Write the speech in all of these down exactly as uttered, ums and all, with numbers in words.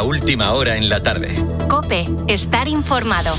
a última hora en la tarde. COPE, estar informado.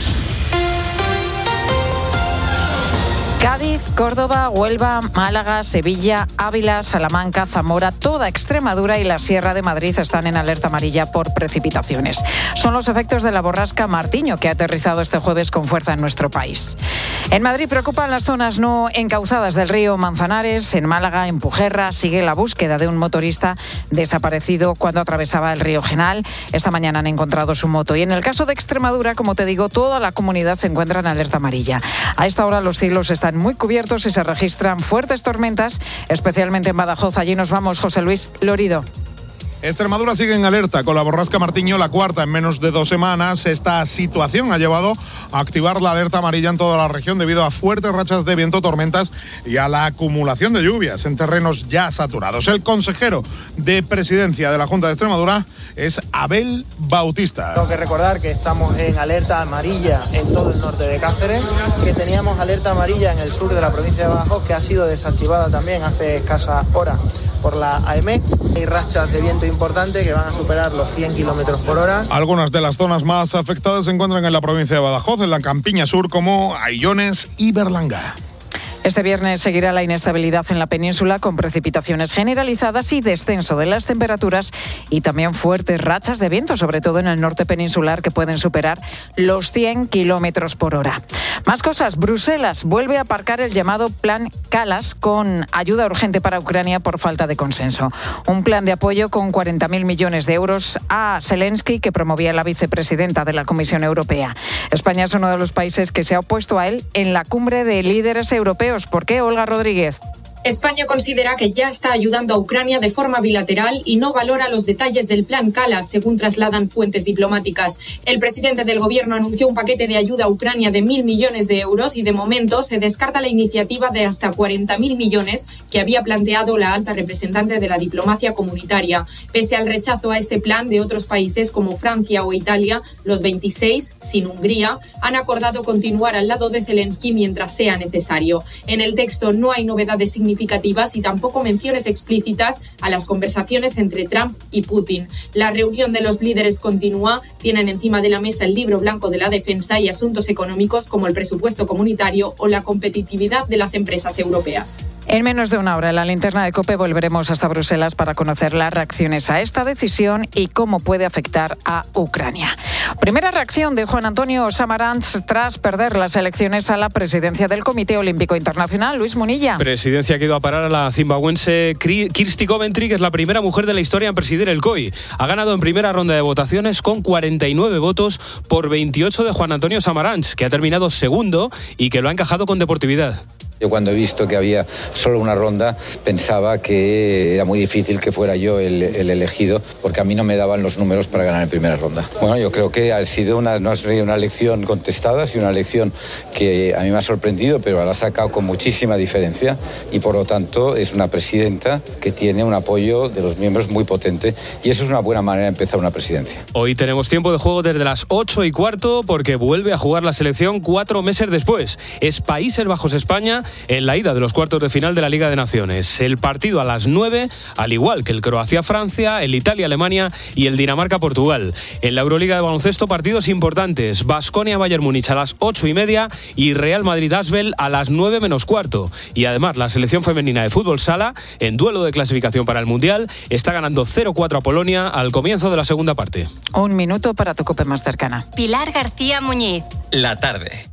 Cádiz, Córdoba, Huelva, Málaga, Sevilla, Ávila, Salamanca, Zamora, toda Extremadura y la Sierra de Madrid están en alerta amarilla por precipitaciones. Son los efectos de la borrasca Martiño, que ha aterrizado este jueves con fuerza en nuestro país. En Madrid preocupan las zonas no encauzadas del río Manzanares. En Málaga, en Pujerra, sigue la búsqueda de un motorista desaparecido cuando atravesaba el río Genal. Esta mañana han encontrado su moto. Y en el caso de Extremadura, como te digo, toda la comunidad se encuentra en alerta amarilla. A esta hora los cielos están muy cubiertos y se registran fuertes tormentas, especialmente en Badajoz. Allí nos vamos, José Luis Lorido. Extremadura sigue en alerta con la borrasca Martiño, la cuarta en menos de dos semanas. Esta situación ha llevado a activar la alerta amarilla en toda la región debido a fuertes rachas de viento, tormentas y a la acumulación de lluvias en terrenos ya saturados. El consejero de Presidencia de la Junta de Extremadura es Abel Bautista. Tengo que recordar que estamos en alerta amarilla en todo el norte de Cáceres, que teníamos alerta amarilla en el sur de la provincia de Badajoz, que ha sido desactivada también hace escasas horas por la AEMET. Hay rachas de viento importantes que van a superar los cien kilómetros por hora. Algunas de las zonas más afectadas se encuentran en la provincia de Badajoz, en la campiña sur, como Aillones y Berlanga. Este viernes seguirá la inestabilidad en la península con precipitaciones generalizadas y descenso de las temperaturas y también fuertes rachas de viento, sobre todo en el norte peninsular, que pueden superar los cien kilómetros por hora. Más cosas. Bruselas vuelve a aparcar el llamado Plan Kallas con ayuda urgente para Ucrania por falta de consenso. Un plan de apoyo con cuarenta mil millones de euros a Zelensky, que promovía la vicepresidenta de la Comisión Europea. España es uno de los países que se ha opuesto a él en la cumbre de líderes europeos. ¿Por qué, Olga Rodríguez? España considera que ya está ayudando a Ucrania de forma bilateral y no valora los detalles del plan Kallas, según trasladan fuentes diplomáticas. El presidente del gobierno anunció un paquete de ayuda a Ucrania de mil millones de euros y de momento se descarta la iniciativa de hasta cuarenta mil millones que había planteado la alta representante de la diplomacia comunitaria. Pese al rechazo a este plan de otros países como Francia o Italia, los veintiséis, sin Hungría, han acordado continuar al lado de Zelensky mientras sea necesario. En el texto no hay novedades significativas significativas y tampoco menciones explícitas a las conversaciones entre Trump y Putin. La reunión de los líderes continúa, tienen encima de la mesa el libro blanco de la defensa y asuntos económicos como el presupuesto comunitario o la competitividad de las empresas europeas. En menos de una hora, en la linterna de COPE volveremos hasta Bruselas para conocer las reacciones a esta decisión y cómo puede afectar a Ucrania. Primera reacción de Juan Antonio Samaranch tras perder las elecciones a la presidencia del Comité Olímpico Internacional. Luis Munilla. Presidencia que ha ido a parar a la zimbabuense Kirsty Coventry, que es la primera mujer de la historia en presidir el C O I. Ha ganado en primera ronda de votaciones con cuarenta y nueve votos por veintiocho de Juan Antonio Samaranch, que ha terminado segundo y que lo ha encajado con deportividad. Yo cuando he visto que había solo una ronda pensaba que era muy difícil que fuera yo el, el elegido, porque a mí no me daban los números para ganar en primera ronda. Bueno, yo creo que ha sido una, no ha sido una elección contestada, sino una elección que a mí me ha sorprendido, pero la ha sacado con muchísima diferencia y por lo tanto es una presidenta que tiene un apoyo de los miembros muy potente y eso es una buena manera de empezar una presidencia. Hoy tenemos tiempo de juego desde las ocho y cuarto porque vuelve a jugar la selección cuatro meses después. Es Países Bajos-España en la ida de los cuartos de final de la Liga de Naciones. El partido a las nueve, al igual que el Croacia-Francia, el Italia-Alemania y el Dinamarca-Portugal. En la Euroliga de baloncesto, partidos importantes. Baskonia-Bayern Múnich a las ocho y media y Real Madrid-Asbel a las nueve menos cuarto. Y además, la selección femenina de fútbol sala, en duelo de clasificación para el Mundial, está ganando cero cuatro a Polonia al comienzo de la segunda parte. Un minuto para tu COPE más cercana. Pilar García Muñiz. La tarde.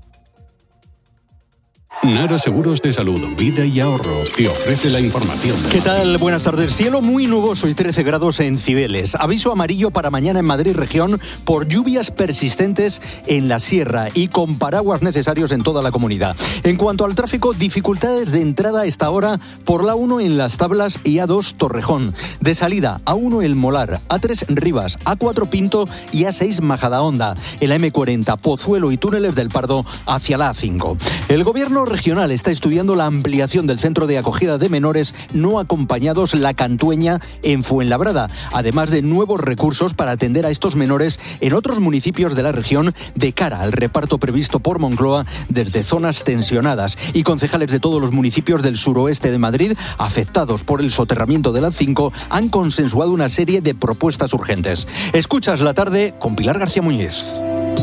Nara Seguros de Salud, Vida y Ahorro te ofrece la información. ¿Qué tal? Buenas tardes. Cielo muy nuboso y trece grados en Cibeles. Aviso amarillo para mañana en Madrid región por lluvias persistentes en la sierra y con paraguas necesarios en toda la comunidad. En cuanto al tráfico, dificultades de entrada a esta hora por la uno en Las Tablas y A dos Torrejón. De salida, A uno El Molar, A tres Rivas, A cuatro Pinto y A seis Majadahonda. En la eme cuarenta Pozuelo y túneles del Pardo hacia la A cinco. El gobierno regional está estudiando la ampliación del centro de acogida de menores no acompañados La Cantueña en Fuenlabrada, además de nuevos recursos para atender a estos menores en otros municipios de la región de cara al reparto previsto por Moncloa desde zonas tensionadas. Y concejales de todos los municipios del suroeste de Madrid afectados por el soterramiento de la cinco han consensuado una serie de propuestas urgentes. Escuchas La Tarde con Pilar García Muñiz.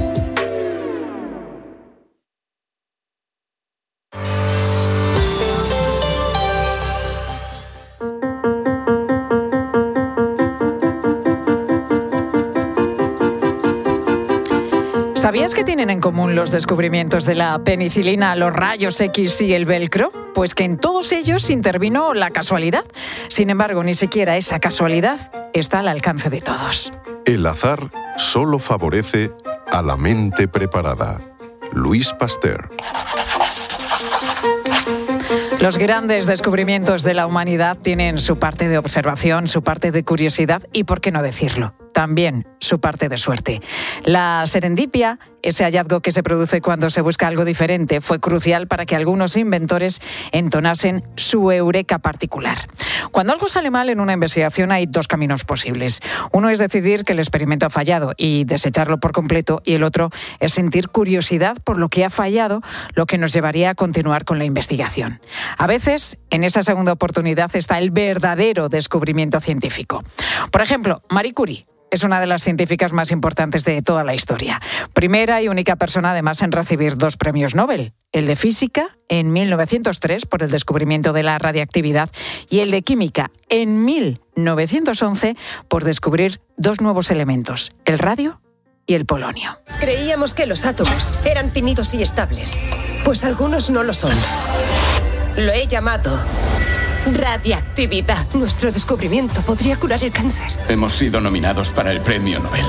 ¿Sabías que tienen en común los descubrimientos de la penicilina, los rayos X y el velcro? Pues que en todos ellos intervino la casualidad. Sin embargo, ni siquiera esa casualidad está al alcance de todos. El azar solo favorece a la mente preparada. Louis Pasteur. Los grandes descubrimientos de la humanidad tienen su parte de observación, su parte de curiosidad y, ¿por qué no decirlo?, también su parte de suerte. La serendipia, ese hallazgo que se produce cuando se busca algo diferente, fue crucial para que algunos inventores entonasen su eureka particular. Cuando algo sale mal en una investigación hay dos caminos posibles. Uno es decidir que el experimento ha fallado y desecharlo por completo, y el otro es sentir curiosidad por lo que ha fallado, lo que nos llevaría a continuar con la investigación. A veces, en esa segunda oportunidad está el verdadero descubrimiento científico. Por ejemplo, Marie Curie es una de las científicas más importantes de toda la historia. Primera y única persona, además, en recibir dos premios Nobel. El de Física en mil novecientos tres por el descubrimiento de la radiactividad y el de Química en mil novecientos once por descubrir dos nuevos elementos, el radio y el polonio. Creíamos que los átomos eran finitos y estables, pues algunos no lo son. Lo he llamado radiactividad. Nuestro descubrimiento podría curar el cáncer. Hemos sido nominados para el premio Nobel.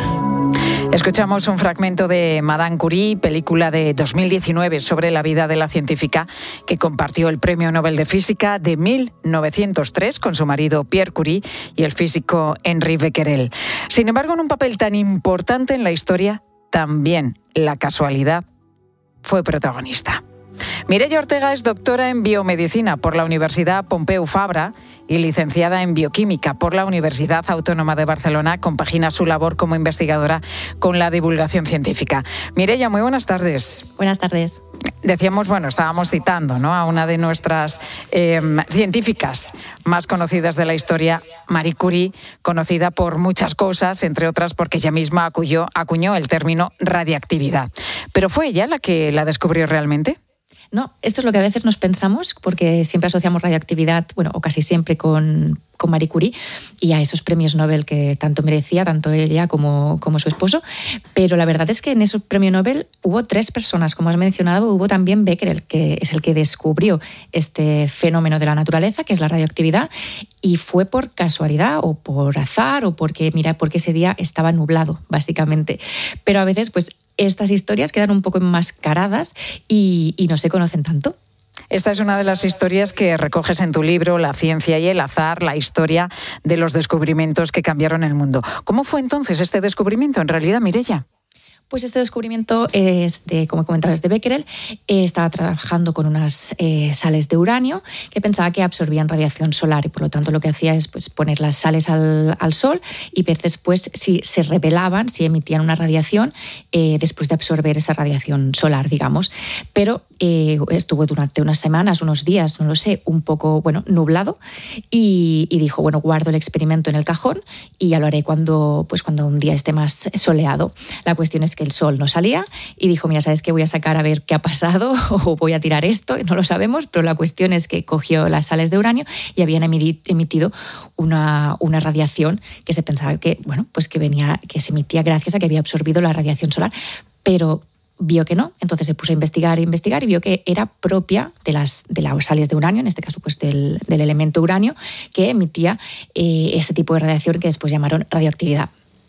Escuchamos un fragmento de Madame Curie, película de dos mil diecinueve sobre la vida de la científica que compartió el Premio Nobel de Física de mil novecientos tres con su marido Pierre Curie y el físico Henri Becquerel. Sin embargo, en un papel tan importante en la historia, también la casualidad fue protagonista. Mireia Ortega es doctora en biomedicina por la Universidad Pompeu Fabra y licenciada en bioquímica por la Universidad Autónoma de Barcelona. Compagina su labor como investigadora con la divulgación científica. Mireia, muy buenas tardes. Buenas tardes. Decíamos, bueno, estábamos citando, ¿no?, a una de nuestras eh, científicas más conocidas de la historia, Marie Curie, conocida por muchas cosas, entre otras porque ella misma acuñó, acuñó el término radiactividad. ¿Pero fue ella la que la descubrió realmente? No, esto es lo que a veces nos pensamos, porque siempre asociamos radioactividad, bueno, o casi siempre con, con Marie Curie y a esos premios Nobel que tanto merecía, tanto ella como, como su esposo. Pero la verdad es que en ese premio Nobel hubo tres personas, como has mencionado. Hubo también Becquerel, que es el que descubrió este fenómeno de la naturaleza, que es la radioactividad, y fue por casualidad o por azar o porque, mira, porque ese día estaba nublado, básicamente. Pero a veces, pues, estas historias quedan un poco enmascaradas y, y no se conocen tanto. Esta es una de las historias que recoges en tu libro, La ciencia y el azar, la historia de los descubrimientos que cambiaron el mundo. ¿Cómo fue entonces este descubrimiento, en realidad, Mireia? Pues este descubrimiento es de, como comentabas, de Becquerel. Eh, estaba trabajando con unas eh, sales de uranio que pensaba que absorbían radiación solar y por lo tanto lo que hacía es pues, poner las sales al, al sol y ver después si se revelaban, si emitían una radiación eh, después de absorber esa radiación solar, digamos. Pero eh, estuvo durante unas semanas, unos días, no lo sé, un poco bueno, nublado y, y dijo, bueno, guardo el experimento en el cajón y ya lo haré cuando, pues, cuando un día esté más soleado. La cuestión es que el sol no salía y dijo, mira, ¿sabes qué? Voy a sacar a ver qué ha pasado o voy a tirar esto, no lo sabemos, pero la cuestión es que cogió las sales de uranio y habían emitido una, una radiación que se pensaba que, bueno, pues que venía, que se emitía gracias a que había absorbido la radiación solar, pero vio que no, entonces se puso a investigar e investigar y vio que era propia de las, de las sales de uranio, en este caso pues del, del elemento uranio, que emitía eh, ese tipo de radiación que después llamaron radioactividad.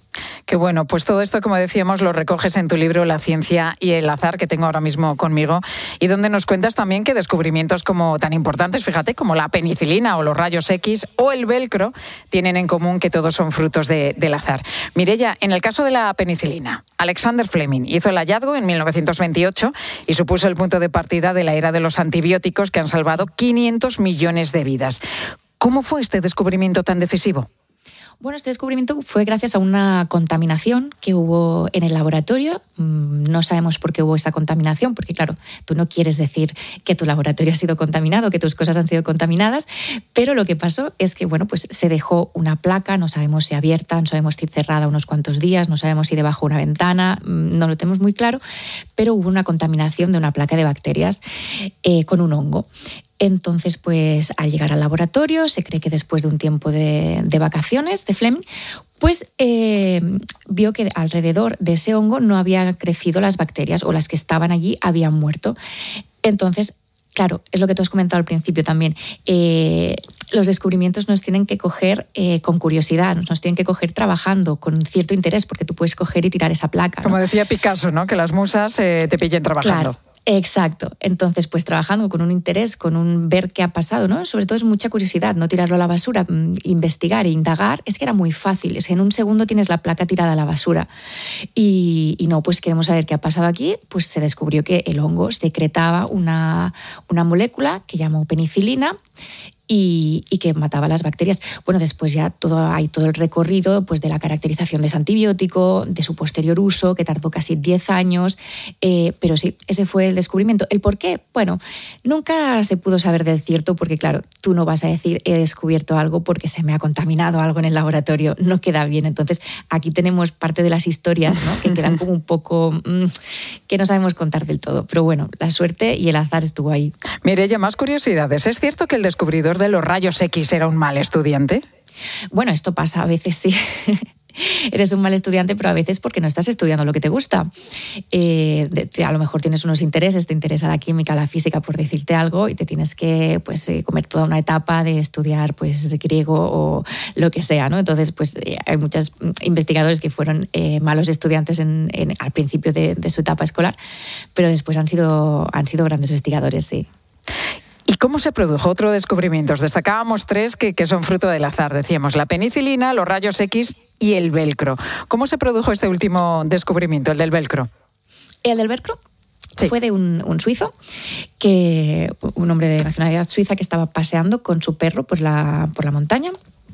Qué bueno, pues todo esto, como decíamos, lo recoges en tu libro La ciencia y el azar, que tengo ahora mismo conmigo, y donde nos cuentas también que descubrimientos como tan importantes, fíjate, como la penicilina o los rayos X o el velcro, tienen en común que todos son frutos de, del azar. Mireia, en el caso de la penicilina, Alexander Fleming hizo el hallazgo en mil novecientos veintiocho y supuso el punto de partida de la era de los antibióticos que han salvado quinientos millones de vidas. ¿Cómo fue este descubrimiento tan decisivo? Bueno, este descubrimiento fue gracias a una contaminación que hubo en el laboratorio. No sabemos por qué hubo esa contaminación, porque claro, tú no quieres decir que tu laboratorio ha sido contaminado, que tus cosas han sido contaminadas, pero lo que pasó es que bueno, pues se dejó una placa, no sabemos si abierta, no sabemos si cerrada unos cuantos días, no sabemos si debajo de una ventana, no lo tenemos muy claro, pero hubo una contaminación de una placa de bacterias eh, con un hongo. Entonces, pues al llegar al laboratorio, se cree que después de un tiempo de, de vacaciones de Fleming, pues eh, vio que alrededor de ese hongo no habían crecido las bacterias, o las que estaban allí habían muerto. Entonces, claro, es lo que tú has comentado al principio también, eh, los descubrimientos nos tienen que coger eh, con curiosidad, nos tienen que coger trabajando con cierto interés, porque tú puedes coger y tirar esa placa, ¿no? Como decía Picasso, ¿no? Que las musas eh, te pillen trabajando. Claro. Exacto. Entonces, pues trabajando con un interés, con un ver qué ha pasado, ¿no? Sobre todo es mucha curiosidad, no tirarlo a la basura, investigar e indagar. Es que era muy fácil. Es que en un segundo tienes la placa tirada a la basura. Y, y no, pues queremos saber qué ha pasado aquí. Pues se descubrió que el hongo secretaba una, una molécula que llamó penicilina, Y, y que mataba las bacterias. Bueno, después ya todo, hay todo el recorrido pues, de la caracterización de ese antibiótico, de su posterior uso, que tardó casi diez años, eh, pero sí, ese fue el descubrimiento. ¿El por qué? Bueno, nunca se pudo saber del cierto, porque claro, tú no vas a decir he descubierto algo porque se me ha contaminado algo en el laboratorio, no queda bien. Entonces, aquí tenemos parte de las historias, ¿no? Que quedan como un poco mmm, que no sabemos contar del todo, pero bueno, la suerte y el azar estuvo ahí. Mireia, más curiosidades. ¿Es cierto que el descubridor de los rayos X era un mal estudiante? Bueno, esto pasa a veces, sí. Eres un mal estudiante, pero a veces porque no estás estudiando lo que te gusta. Eh, de, a lo mejor tienes unos intereses, te interesa la química, la física, por decirte algo, y te tienes que pues, eh, comer toda una etapa de estudiar pues, griego o lo que sea, ¿no? Entonces, pues eh, hay muchos investigadores que fueron eh, malos estudiantes en, en, al principio de, de su etapa escolar, pero después han sido, han sido grandes investigadores, sí. ¿Y cómo se produjo otro descubrimiento? Destacábamos tres que, que son fruto del azar, decíamos, la penicilina, los rayos X y el velcro. ¿Cómo se produjo este último descubrimiento, el del velcro? El del velcro sí. Fue de un, un suizo, que, un hombre de nacionalidad suiza que estaba paseando con su perro por la, por la montaña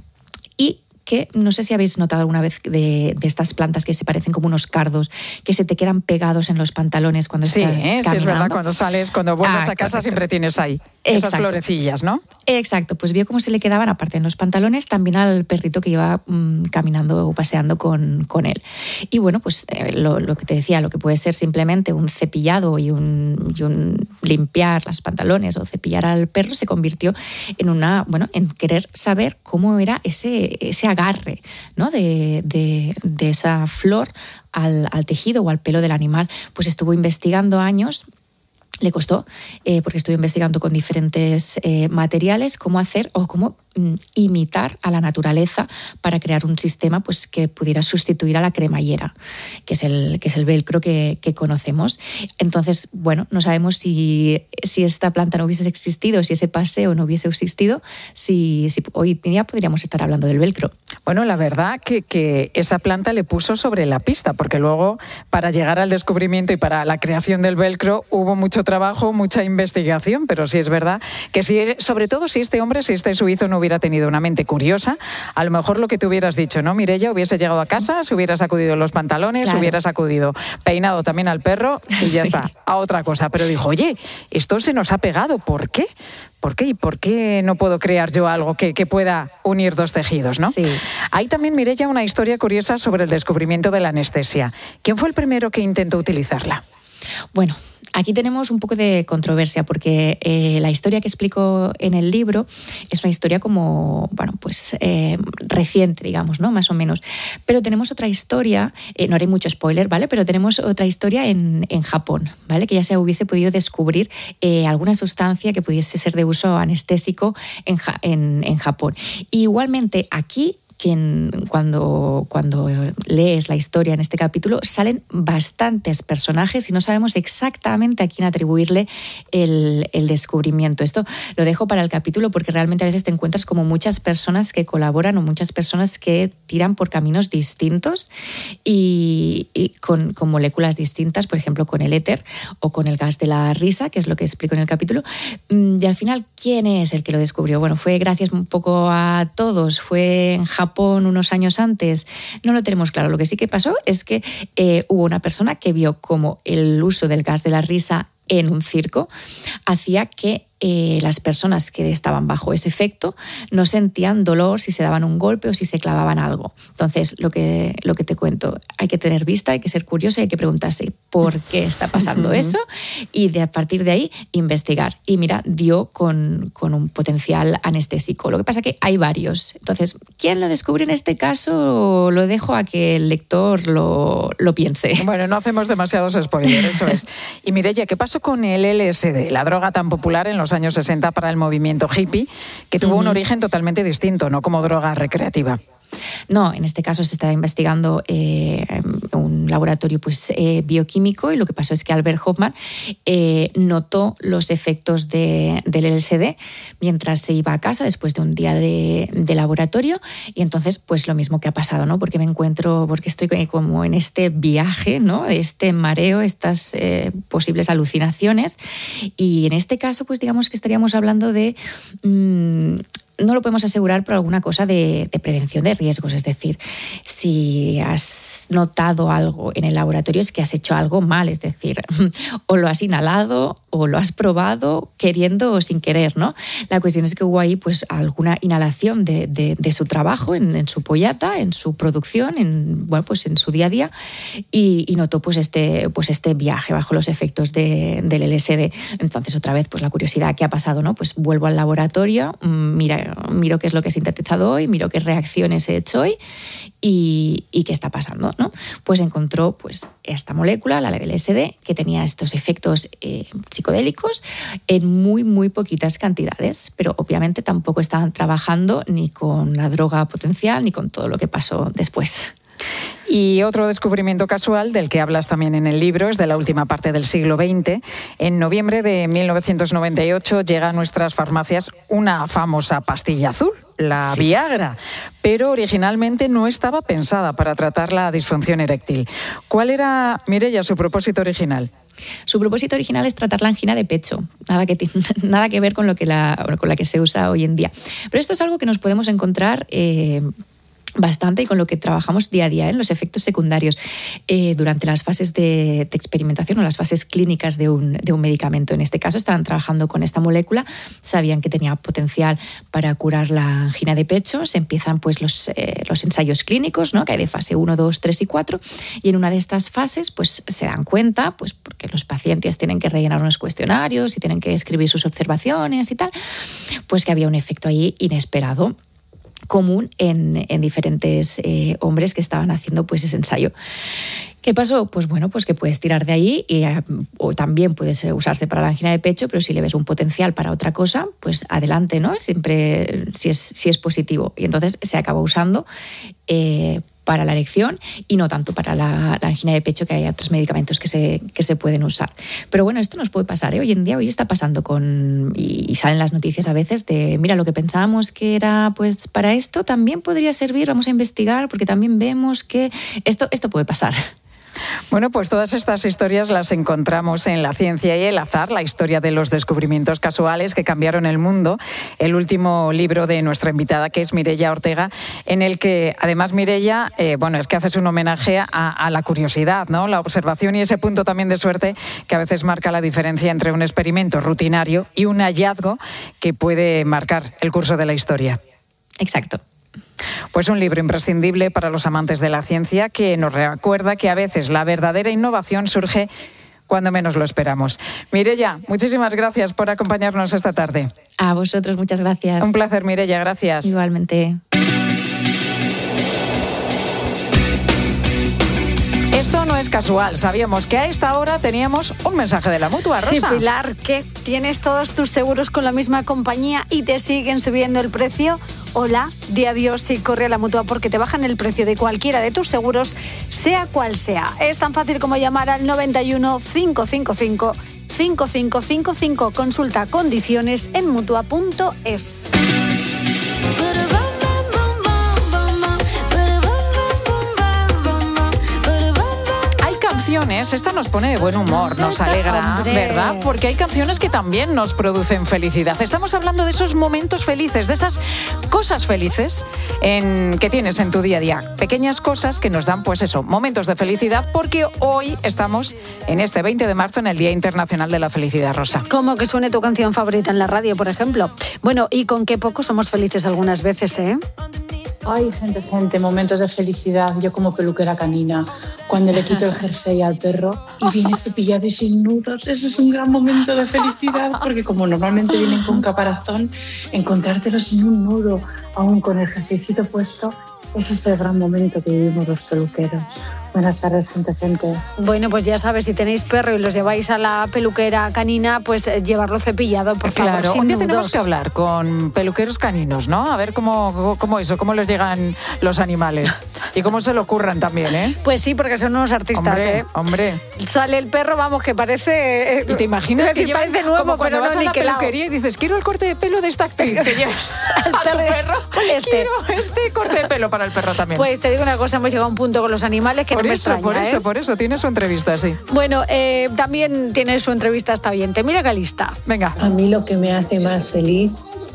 y que no sé si habéis notado alguna vez de, de estas plantas que se parecen como unos cardos, que se te quedan pegados en los pantalones cuando sí, estás eh, caminando. Sí, es verdad, cuando sales, cuando vuelves ah, a casa correcto. Siempre tienes ahí esas Exacto. florecillas, ¿no? Exacto, pues vio cómo se le quedaban, aparte en los pantalones, también al perrito que iba mmm, caminando o paseando con, con él. Y bueno, pues eh, lo, lo que te decía, lo que puede ser simplemente un cepillado y un, y un limpiar los pantalones o cepillar al perro se convirtió en una, bueno, en querer saber cómo era ese, ese agarre, ¿no? de, de, de esa flor al, al tejido o al pelo del animal. Pues estuvo investigando años. Le costó, eh, porque estuve investigando con diferentes eh, materiales cómo hacer o cómo mm, imitar a la naturaleza para crear un sistema pues, que pudiera sustituir a la cremallera, que es el, que es el velcro que, que conocemos. Entonces, bueno, no sabemos si, si esta planta no hubiese existido, si ese paseo no hubiese existido, si, si hoy día podríamos estar hablando del velcro. Bueno, la verdad que, que esa planta le puso sobre la pista, porque luego para llegar al descubrimiento y para la creación del velcro hubo mucho trabajo, mucha investigación, pero sí es verdad que si, sobre todo si este hombre, si este suizo no hubiera tenido una mente curiosa, a lo mejor lo que tú hubieras dicho, ¿no, Mireia? Hubiese llegado a casa, se hubiera sacudido los pantalones, claro. hubiera sacudido peinado también al perro y ya sí. está, a otra cosa. Pero dijo, oye, esto se nos ha pegado, ¿por qué? ¿Por qué? ¿Y por qué no puedo crear yo algo que, que pueda unir dos tejidos, no? Sí. Hay también, Mireia, una historia curiosa sobre el descubrimiento de la anestesia. ¿Quién fue el primero que intentó utilizarla? Bueno, aquí tenemos un poco de controversia porque eh, la historia que explico en el libro es una historia como, bueno, pues eh, reciente, digamos, ¿no? Más o menos. Pero tenemos otra historia, eh, no haré mucho spoiler, ¿vale? Pero tenemos otra historia en, en Japón, ¿vale? Que ya se hubiese podido descubrir eh, alguna sustancia que pudiese ser de uso anestésico en, en, en Japón. Y igualmente aquí quien cuando, cuando lees la historia en este capítulo salen bastantes personajes y no sabemos exactamente a quién atribuirle el, el descubrimiento. Esto lo dejo para el capítulo porque realmente a veces te encuentras como muchas personas que colaboran o muchas personas que tiran por caminos distintos y, y con, con moléculas distintas, por ejemplo con el éter o con el gas de la risa, que es lo que explico en el capítulo. Y al final, ¿quién es el que lo descubrió? Bueno, fue gracias un poco a todos, fue en Japón Japón unos años antes, no lo tenemos claro. Lo que sí que pasó es que eh, hubo una persona que vio cómo el uso del gas de la risa en un circo hacía que eh, las personas que estaban bajo ese efecto no sentían dolor si se daban un golpe o si se clavaban algo. Entonces, lo que, lo que te cuento, hay que tener vista, hay que ser curioso y hay que preguntarse por qué está pasando eso y de, a partir de ahí investigar. Y mira, dio con, con un potencial anestésico. Lo que pasa es que hay varios. Entonces, ¿quién lo descubre en este caso? Lo dejo a que el lector lo, lo piense. Bueno, no hacemos demasiados spoilers, eso es. Y Mireia, ¿qué pasó con el L S D, la droga tan popular en los años sesenta para el movimiento hippie, que tuvo uh-huh. un origen totalmente distinto, no como droga recreativa? No, en este caso se estaba investigando eh, un laboratorio pues, eh, bioquímico y lo que pasó es que Albert Hoffman eh, notó los efectos de, del L S D mientras se iba a casa después de un día de, de laboratorio y entonces pues lo mismo que ha pasado, ¿no? Porque me encuentro, porque estoy como en este viaje, ¿no? Este mareo, estas eh, posibles alucinaciones y en este caso pues digamos que estaríamos hablando de... Mmm, no lo podemos asegurar por alguna cosa de, de prevención de riesgos. Es decir, si has notado algo en el laboratorio es que has hecho algo mal. Es decir, o lo has inhalado o lo has probado queriendo o sin querer, ¿no? La cuestión es que hubo ahí pues, alguna inhalación de, de, de su trabajo, en, en su pollata, en su producción, en, bueno, pues en su día a día y, y notó pues, este, pues, este viaje bajo los efectos de, del L S D. Entonces, otra vez, pues la curiosidad, ¿qué ha pasado? ¿No? Pues vuelvo al laboratorio, mira miro qué es lo que he sintetizado hoy, miro qué reacciones he hecho hoy y, y qué está pasando, ¿no? Pues encontró pues, esta molécula, la del L S D, que tenía estos efectos eh, psicodélicos en muy, muy poquitas cantidades, pero obviamente tampoco estaban trabajando ni con la droga potencial ni con todo lo que pasó después. Y otro descubrimiento casual del que hablas también en el libro es de la última parte del siglo veinte. En noviembre de mil novecientos noventa y ocho llega a nuestras farmacias una famosa pastilla azul, la sí. Viagra, pero originalmente no estaba pensada para tratar la disfunción eréctil. ¿Cuál era, Mireia, su propósito original? Su propósito original es tratar la angina de pecho, nada que, nada que ver con, lo que la, con la que se usa hoy en día. Pero esto es algo que nos podemos encontrar... Eh, bastante y con lo que trabajamos día a día, ¿eh? En los efectos secundarios eh, durante las fases de, de experimentación o las fases clínicas de un, de un medicamento. En este caso estaban trabajando con esta molécula, sabían que tenía potencial para curar la angina de pecho, se empiezan pues los, eh, los ensayos clínicos, ¿no? Que hay de fase uno, dos, tres y cuatro y en una de estas fases pues se dan cuenta, pues porque los pacientes tienen que rellenar unos cuestionarios y tienen que escribir sus observaciones y tal, pues que había un efecto ahí inesperado común en, en diferentes eh, hombres que estaban haciendo pues ese ensayo. ¿Qué pasó? Pues bueno, pues que puedes tirar de ahí y, o también puede usarse para la angina de pecho, pero si le ves un potencial para otra cosa, pues adelante, ¿no? Siempre si es, si es positivo. Y entonces se acabó usando eh, para la erección y no tanto para la, la angina de pecho, que hay otros medicamentos que se, que se pueden usar. Pero bueno, esto nos puede pasar, ¿eh? Hoy en día, hoy está pasando con... Y, y salen las noticias a veces de, mira, lo que pensábamos que era pues para esto también podría servir, vamos a investigar, porque también vemos que esto, esto puede pasar. Bueno, pues todas estas historias las encontramos en La ciencia y el azar, la historia de los descubrimientos casuales que cambiaron el mundo, el último libro de nuestra invitada, que es Mireia Ortega, en el que, además, Mireia, eh, bueno, es que haces un homenaje a, a la curiosidad, ¿no? La observación y ese punto también de suerte que a veces marca la diferencia entre un experimento rutinario y un hallazgo que puede marcar el curso de la historia. Exacto. Pues un libro imprescindible para los amantes de la ciencia que nos recuerda que a veces la verdadera innovación surge cuando menos lo esperamos. Mireia, muchísimas gracias por acompañarnos esta tarde. A vosotros, muchas gracias. Un placer, Mireia, gracias. Igualmente. Esto no no es casual. Sabíamos que a esta hora teníamos un mensaje de la Mutua, Rosa. Sí, Pilar, ¿que tienes todos tus seguros con la misma compañía y te siguen subiendo el precio? Hola, di adiós y corre a la Mutua porque te bajan el precio de cualquiera de tus seguros, sea cual sea. Es tan fácil como llamar al noventa y uno, cinco cinco cinco, cinco cinco cinco cinco. Consulta condiciones en mutua punto es. Esta nos pone de buen humor, nos alegra, Hombre. ¿verdad? Porque hay canciones que también nos producen felicidad. Estamos hablando de esos momentos felices, de esas cosas felices en, que tienes en tu día a día. Pequeñas cosas que nos dan, pues eso, momentos de felicidad, porque hoy estamos en este veinte de marzo, en el Día Internacional de la Felicidad, Rosa. Como que suene tu canción favorita en la radio, por ejemplo. Bueno, y con qué poco somos felices algunas veces, ¿eh? Ay, gente, gente, momentos de felicidad. Yo como peluquera canina, cuando le quito el jersey al perro y viene cepillado y sin nudos, eso es un gran momento de felicidad, porque como normalmente vienen con caparazón, encontrártelo sin un nudo, aún con el jerseycito puesto, ese es el gran momento que vivimos los peluqueros. Buenas tardes, gente, gente. Bueno, pues ya sabes, si tenéis perro y los lleváis a la peluquera canina, pues eh, llevarlo cepillado, por favor, Claro, sin un día nudos. tenemos que hablar con peluqueros caninos, ¿no? A ver cómo, cómo eso, cómo les llegan los animales y cómo se lo ocurran también, ¿eh? Pues sí, porque son unos artistas, Hombre, ¿eh? hombre. Sale el perro, vamos, que parece... eh, ¿Y te imaginas que llevan, parece nuevo, como cuando pero vas no a la niquelado. peluquería y dices, quiero el corte de pelo de esta actriz, que llevas a tu perro? Ponle este. Quiero este corte de pelo para el perro también. Pues te digo una cosa, hemos llegado a un punto con los animales que por no me eso, extraña, por eso, ¿eh? por eso, tiene su entrevista, sí. Bueno, eh, también tiene su entrevista esta oyente. Mira qué lista. Venga. A mí lo que me hace más feliz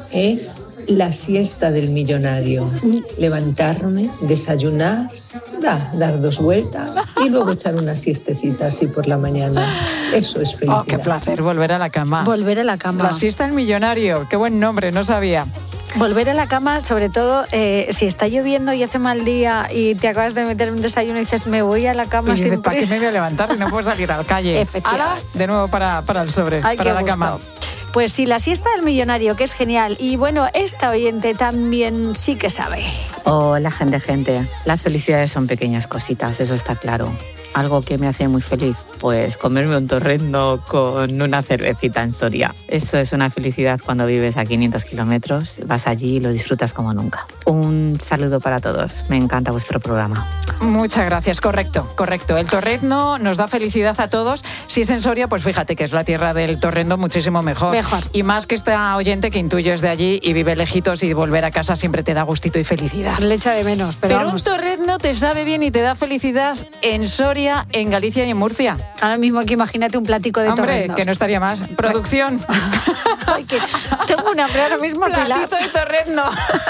es la siesta del millonario. Levantarme, desayunar, da, dar dos vueltas y luego echar una siestecita así por la mañana. Eso es felicidad. Oh, qué placer, volver a la cama. Volver a la cama. La siesta del millonario, qué buen nombre, no sabía. Volver a la cama, sobre todo eh, si está lloviendo y hace mal día y te acabas de meter un desayuno y dices, me voy a la cama Y sin dices, ¿para qué prisa? me voy a levantar si no puedo salir a la calle? Efectivamente. Ala, de nuevo para, para el sobre, Ay, para qué la gusto. cama. Pues sí, la siesta del millonario, que es genial. Y bueno, esta oyente también sí que sabe. Hola, gente, gente. Las felicidades son pequeñas cositas, eso está claro. Algo que me hace muy feliz, pues comerme un torrendo con una cervecita en Soria. Eso es una felicidad cuando vives a quinientos kilómetros, vas allí y lo disfrutas como nunca. Un saludo para todos, me encanta vuestro programa. Muchas gracias, correcto, correcto. El torrendo nos da felicidad a todos. Si es en Soria, pues fíjate que es la tierra del torrendo, muchísimo mejor. Mejor. Y más que esta oyente que intuyo es de allí y vive lejitos y volver a casa siempre te da gustito y felicidad. Le echa de menos, pero, Pero vamos. un torrendo te sabe bien y te da felicidad en Soria, en Galicia y en Murcia. Ahora mismo aquí imagínate un platico de Hombre, torrendos. que no estaría más. Producción. Ay, que tengo un hambre ahora mismo, Pilar. Platito de torrendo.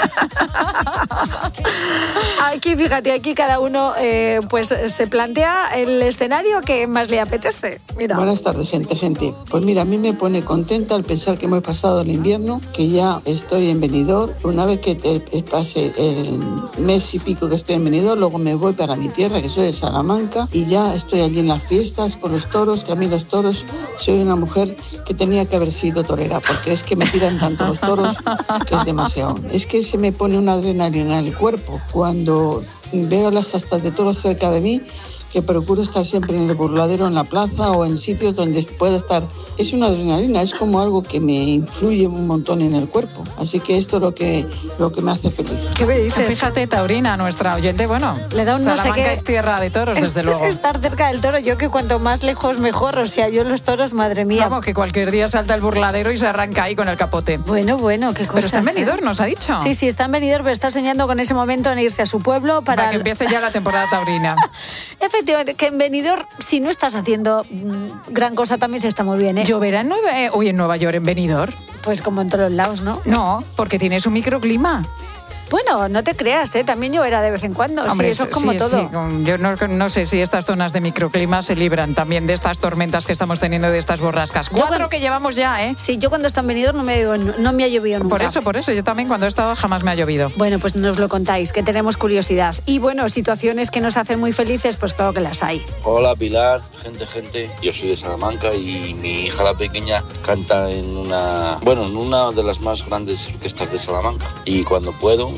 Aquí, fíjate, aquí cada uno eh, pues se plantea el escenario que más le apetece. Mira. Buenas tardes, gente, gente. Pues mira, a mí me pone contenta al pensar que hemos pasado el invierno, que ya estoy en Benidorm. Una vez que te, te pase el mes y pico que estoy en Benidorm, luego me voy para mi tierra, que soy de Salamanca, y ya estoy allí en las fiestas con los toros, que a mí los toros, soy una mujer que tenía que haber sido torera, porque es que me tiran tanto los toros que es demasiado. Es que se me pone una adrenalina en el cuerpo cuando veo las astas de toros cerca de mí, que procuro estar siempre en el burladero, en la plaza o en sitios donde pueda estar. Es una adrenalina, es como algo que me influye un montón en el cuerpo. Así que esto es lo que, lo que me hace feliz. ¿Qué me dices? Fíjate, Taurina, nuestra oyente, bueno, Le da un no sé Salamanca qué. es tierra de toros, desde luego. Estar cerca del toro, yo que cuanto más lejos mejor. O sea, yo los toros, madre mía. Vamos, que cualquier día salta el burladero y se arranca ahí con el capote. Bueno, bueno, qué cosas. Pero está en ¿eh? Benidorm, nos ha dicho. Sí, sí, está en Benidorm, pero está soñando con ese momento en irse a su pueblo para... Para que empiece ya la temporada taurina. Efectivamente, que en Benidorm, si no estás haciendo mm, gran cosa, también se está muy bien, ¿eh? ¿Lloverá en Nueva, eh, hoy en Nueva York, en Benidorm? Pues como en todos los lados, ¿no? No, porque tienes un microclima. Bueno, no te creas, ¿eh? También lloverá de vez en cuando. Hombre, sí, eso es como sí, todo. sí, con- yo no, no sé si estas zonas de microclima se libran también de estas tormentas que estamos teniendo, de estas borrascas. Yo Cuatro cuando- que llevamos ya, ¿eh? Sí, yo cuando está en Benidorm no me, no me ha llovido nunca. Por eso, por eso. Yo también cuando he estado jamás me ha llovido. Bueno, pues nos lo contáis, que tenemos curiosidad. Y bueno, situaciones que nos hacen muy felices, pues claro que las hay. Hola Pilar, gente, gente. Yo soy de Salamanca y mi hija la pequeña canta en una, bueno, en una de las más grandes orquestas de Salamanca. Y cuando puedo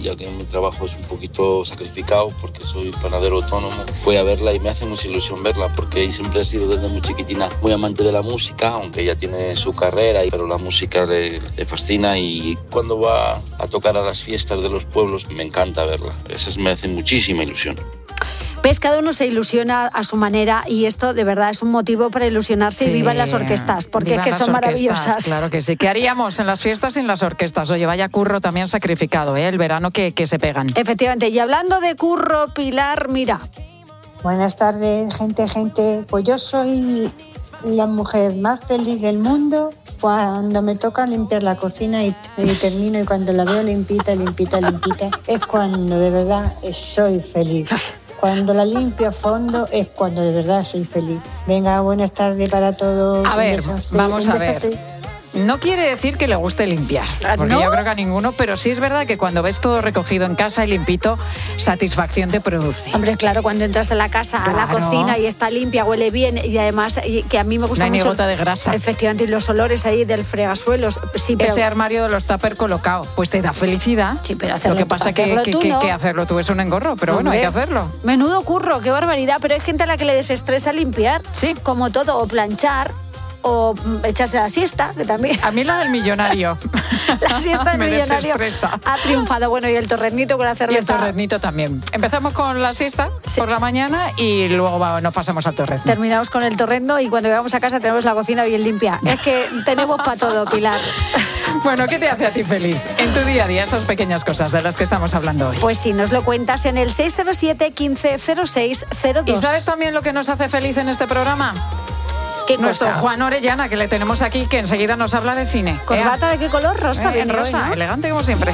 ya que mi trabajo es un poquito sacrificado porque soy panadero autónomo. Voy a verla y me hace mucha ilusión verla porque ella siempre ha sido desde muy chiquitina muy amante de la música, aunque ella tiene su carrera, pero la música le, le fascina y cuando va a tocar a las fiestas de los pueblos me encanta verla. Eso me hace muchísima ilusión. Ves, cada uno se ilusiona a su manera y esto de verdad es un motivo para ilusionarse. Sí, y vivan las orquestas, porque es que son maravillosas. Claro que sí. ¿Qué haríamos en las fiestas sin las orquestas? Oye, vaya curro también sacrificado, ¿eh? El verano que, que se pegan. Efectivamente. Y hablando de curro, Pilar, mira. Buenas tardes, gente, gente. Pues yo soy la mujer más feliz del mundo cuando me toca limpiar la cocina y, y termino y cuando la veo limpita, limpita, limpita, es cuando de verdad soy feliz. Cuando la limpio a fondo es cuando de verdad soy feliz. Venga, buenas tardes para todos. A ver, vamos a ver. No quiere decir que le guste limpiar, porque ¿no? Yo creo que a ninguno, pero sí es verdad que cuando ves todo recogido en casa y limpito, satisfacción te produce. Hombre, claro, cuando entras a la casa, claro. A la cocina y está limpia, huele bien y además y que a mí me gusta no hay mucho. Ni gota de grasa. Efectivamente, y los olores ahí del fregasuelos. Sí, pero... Ese armario de los tupper colocado, pues te da felicidad. Sí, pero hacerlo, lo que pasa que, que, tú, que, ¿no? que hacerlo tú es un engorro, pero Hombre, bueno, hay que hacerlo. Menudo curro, qué barbaridad, pero hay gente a la que le desestresa limpiar, sí, como todo, o planchar. O echarse la siesta, que también... A mí la del millonario. La siesta del Me millonario desestresa. Ha triunfado. Bueno, y el torrentito con la cerveza. Y el torrentito también. Empezamos con la siesta sí. por la mañana y luego va, nos pasamos al torrento. Terminamos con el torrendo y cuando llegamos a casa tenemos la cocina bien limpia. Es que tenemos para todo, Pilar. Bueno, ¿qué te hace a ti feliz en tu día a día? Esas pequeñas cosas de las que estamos hablando hoy. Pues sí, nos lo cuentas en el seis cero siete, quince cero seis cero dos. ¿Y sabes también lo que nos hace feliz en este programa? ¿Qué Nuestro cosa? Juan Orellana, que le tenemos aquí, que enseguida nos habla de cine. ¿Corbata de qué color? Rosa. Eh, en rosa, hoy, ¿no? Elegante como siempre.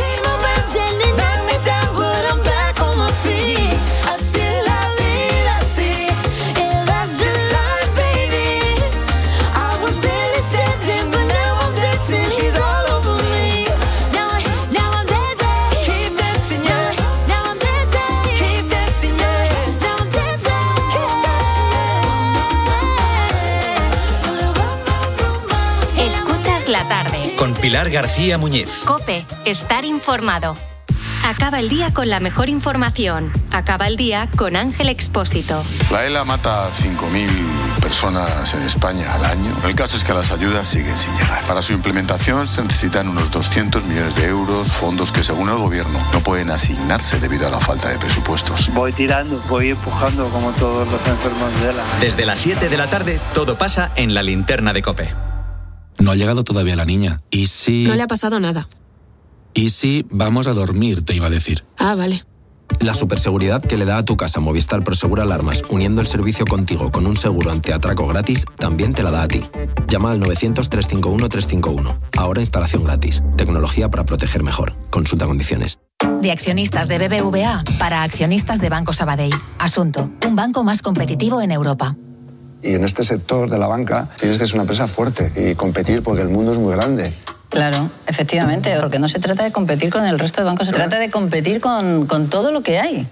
La tarde. Con Pilar García Muñiz. COPE. Estar informado. Acaba el día con la mejor información. Acaba el día con Ángel Expósito. La ELA mata a cinco mil personas en España al año. El caso es que las ayudas siguen sin llegar. Para su implementación se necesitan unos doscientos millones de euros, fondos que según el gobierno no pueden asignarse debido a la falta de presupuestos. Voy tirando, voy empujando como todos los enfermos de ELA. Desde las siete de la tarde todo pasa en la linterna de COPE. No ha llegado todavía la niña. ¿Y si...? No le ha pasado nada. ¿Y si vamos a dormir, te iba a decir? Ah, vale. La superseguridad que le da a tu casa Movistar Prosegur Alarmas, uniendo el servicio contigo con un seguro antiatraco gratis, también te la da a ti. Llama al novecientos, trescientos cincuenta y uno, trescientos cincuenta y uno. Ahora instalación gratis. Tecnología para proteger mejor. Consulta condiciones. De accionistas de B B V A para accionistas de Banco Sabadell. Asunto: un banco más competitivo en Europa. Y en este sector de la banca tienes que ser una empresa fuerte y competir porque el mundo es muy grande. Claro, efectivamente, porque no se trata de competir con el resto de bancos, se trata de competir con, con todo lo que hay.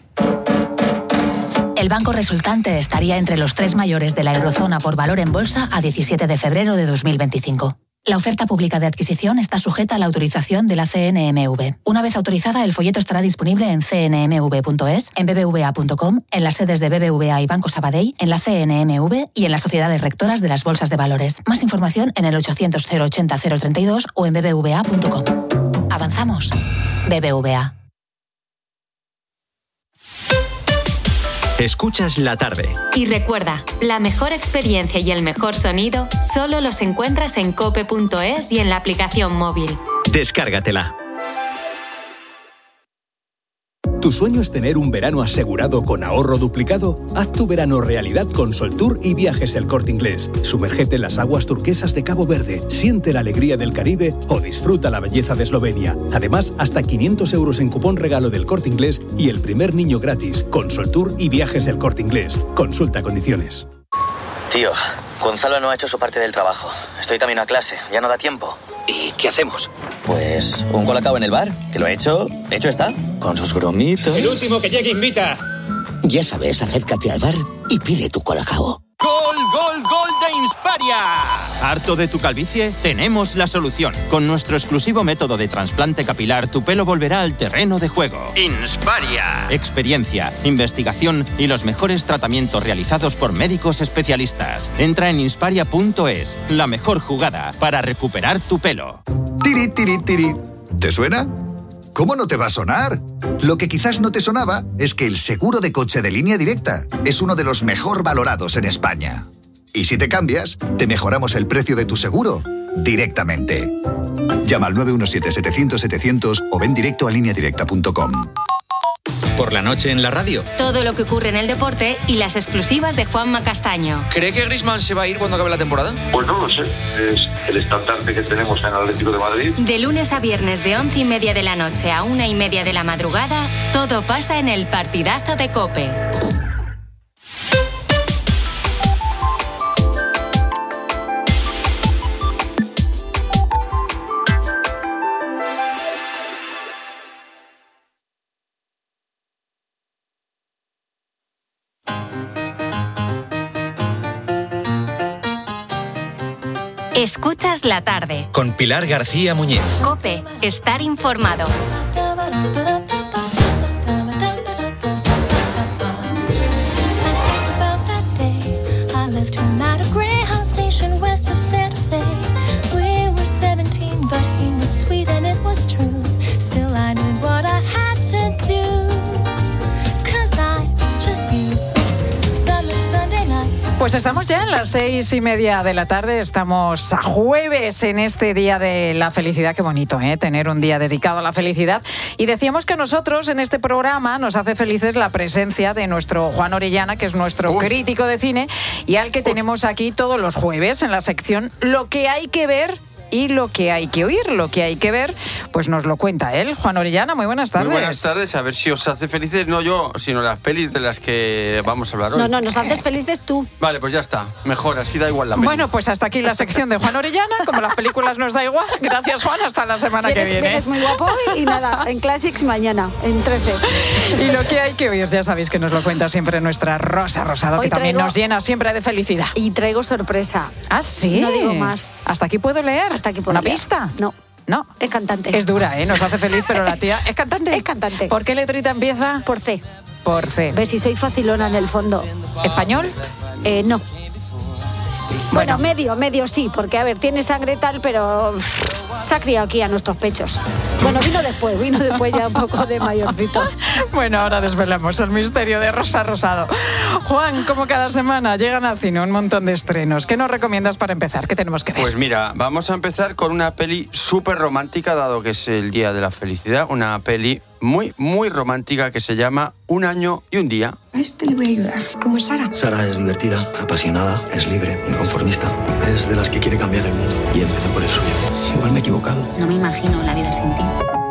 El banco resultante estaría entre los tres mayores de la eurozona por valor en bolsa a diecisiete de febrero de dos mil veinticinco. La oferta pública de adquisición está sujeta a la autorización de la C N M V. Una vez autorizada, el folleto estará disponible en c n m v punto es, en b b v a punto com, en las sedes de B B V A y Banco Sabadell, en la C N M V y en las sociedades rectoras de las bolsas de valores. Más información en el ochocientos, cero ochenta, cero treinta y dos o en b b v a punto com. Avanzamos. B B V A. Escuchas la tarde. Y recuerda, la mejor experiencia y el mejor sonido solo los encuentras en cope punto es y en la aplicación móvil. Descárgatela. ¿Tu sueño es tener un verano asegurado con ahorro duplicado? Haz tu verano realidad con Soltour y Viajes El Corte Inglés. Sumérgete en las aguas turquesas de Cabo Verde, siente la alegría del Caribe o disfruta la belleza de Eslovenia. Además, hasta quinientos euros en cupón regalo del Corte Inglés y el primer niño gratis con Soltour y Viajes El Corte Inglés. Consulta condiciones. Tío, Gonzalo no ha hecho su parte del trabajo. Estoy camino a clase, ya no da tiempo. ¿Y qué hacemos? Pues un colacao en el bar, que lo he hecho, hecho está, con sus bromitas. El último que llegue invita. Ya sabes, acércate al bar y pide tu colacao. ¡Gol, gol, gol de ¡Insparia! ¿Harto de tu calvicie? Tenemos la solución. Con nuestro exclusivo método de trasplante capilar, tu pelo volverá al terreno de juego. ¡Insparia! Experiencia, investigación y los mejores tratamientos realizados por médicos especialistas. Entra en insparia punto es, la mejor jugada para recuperar tu pelo. Tiri, tiri, tiri. ¿Te suena? ¿Cómo no te va a sonar? Lo que quizás no te sonaba es que el seguro de coche de Línea Directa es uno de los mejor valorados en España. Y si te cambias, te mejoramos el precio de tu seguro directamente. Llama al nueve uno siete, setecientos, setecientos o ven directo a línea directa punto com. Por la noche en la radio. Todo lo que ocurre en el deporte y las exclusivas de Juanma Castaño. ¿Cree que Griezmann se va a ir cuando acabe la temporada? Pues no lo sé. Es el estandarte que tenemos en el Atlético de Madrid. De lunes a viernes de once y media de la noche a una y media de la madrugada, todo pasa en el partidazo de COPE. Escuchas la tarde. Con Pilar García Muñiz. COPE, estar informado. Pues estamos ya en las seis y media de la tarde, estamos a jueves en este día de la felicidad. Qué bonito, ¿eh? Tener un día dedicado a la felicidad. Y decíamos que a nosotros en este programa nos hace felices la presencia de nuestro Juan Orellana, que es nuestro Uy. crítico de cine y al que Uy. tenemos aquí todos los jueves en la sección Lo que hay que ver y lo que hay que oír, lo que hay que ver, pues nos lo cuenta él. Juan Orellana, muy buenas tardes. Muy buenas tardes, a ver si os hace felices, no yo, sino las pelis de las que vamos a hablar hoy. No, no, nos haces felices tú. Vale, pues ya está, mejor, así da igual la peli. Bueno, pues hasta aquí la sección de Juan Orellana, como las películas nos da igual. Gracias, Juan, hasta la semana eres, que viene. Eres muy guapo y nada, en Classics mañana, en trece. Y lo que hay que oír, ya sabéis que nos lo cuenta siempre nuestra Rosa Rosado, hoy que traigo, también nos llena siempre de felicidad. Y traigo sorpresa. ¿Ah, sí? No digo más. ¿Hasta aquí puedo leer? Hasta aquí puedo ¿Una leer. pista? No. No. Es cantante. Es dura, ¿eh? Nos hace feliz, pero la tía es cantante. Es cantante. ¿Por qué letrita empieza? Por C. Por C. ¿Ves si soy facilona en el fondo? ¿Español? Eh, no. Bueno, bueno, medio, medio sí, porque a ver, tiene sangre tal, pero se ha criado aquí a nuestros pechos. Bueno, vino después, vino después ya un poco de mayorcito. Bueno, ahora desvelamos el misterio de Rosa Rosado. Juan, como cada semana llegan al cine un montón de estrenos. ¿Qué nos recomiendas para empezar? ¿Qué tenemos que ver? Pues mira, vamos a empezar con una peli súper romántica, dado que es el Día de la Felicidad. Una peli muy, muy romántica que se llama Un año y un día. A este le voy a ayudar. ¿Cómo es Sara? Sara es divertida, apasionada, es libre, inconformista. Es de las que quiere cambiar el mundo y empezó por el suyo. Igual me he equivocado. No me imagino la vida sin ti.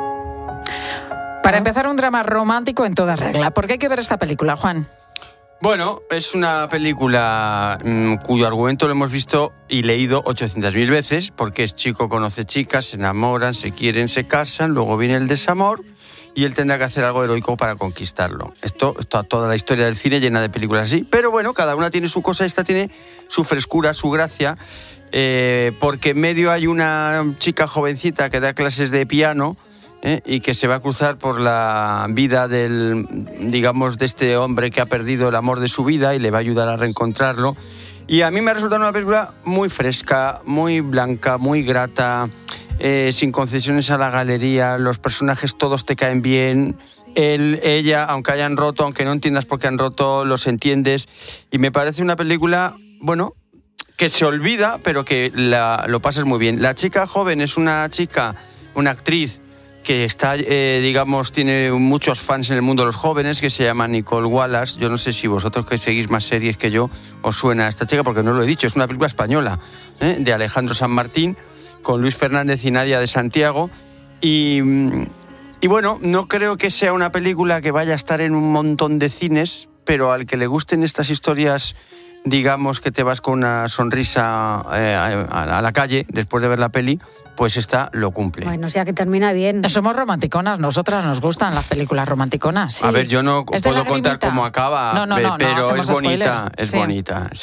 Para empezar, un drama romántico en toda regla. ¿Por qué hay que ver esta película, Juan? Bueno, es una película mmm, cuyo argumento lo hemos visto y leído ochocientas mil veces, porque es chico conoce chicas, se enamoran, se quieren, se casan, luego viene el desamor y él tendrá que hacer algo heroico para conquistarlo. Esto está toda la historia del cine llena de películas así, pero bueno, cada una tiene su cosa, esta tiene su frescura, su gracia, eh, porque en medio hay una chica jovencita que da clases de piano, ¿Eh? y que se va a cruzar por la vida del, digamos, de este hombre que ha perdido el amor de su vida y le va a ayudar a reencontrarlo. Y a mí me ha resultado una película muy fresca, muy blanca, muy grata, eh, sin concesiones a la galería, los personajes todos te caen bien, él, ella, aunque hayan roto, aunque no entiendas por qué han roto, los entiendes. Y me parece una película, bueno, que se olvida, pero que la, lo pasas muy bien. La chica joven es una chica, una actriz, que está, eh, digamos, tiene muchos fans en el mundo de los jóvenes, que se llama Nicole Wallace. Yo no sé si vosotros que seguís más series que yo os suena a esta chica, porque no lo he dicho, es una película española, ¿eh? de Alejandro San Martín, con Luis Fernández y Nadia de Santiago. Y, y bueno, no creo que sea una película que vaya a estar en un montón de cines, pero al que le gusten estas historias, digamos, que te vas con una sonrisa eh, a, a la calle después de ver la peli, pues esta lo cumple. Bueno, o sea que termina bien. Somos romanticonas, nosotras nos gustan las películas romanticonas. Sí. A ver, yo no puedo contar cómo acaba, no, no, no, pero no, es bonita, spoiler. es sí. bonita, sí.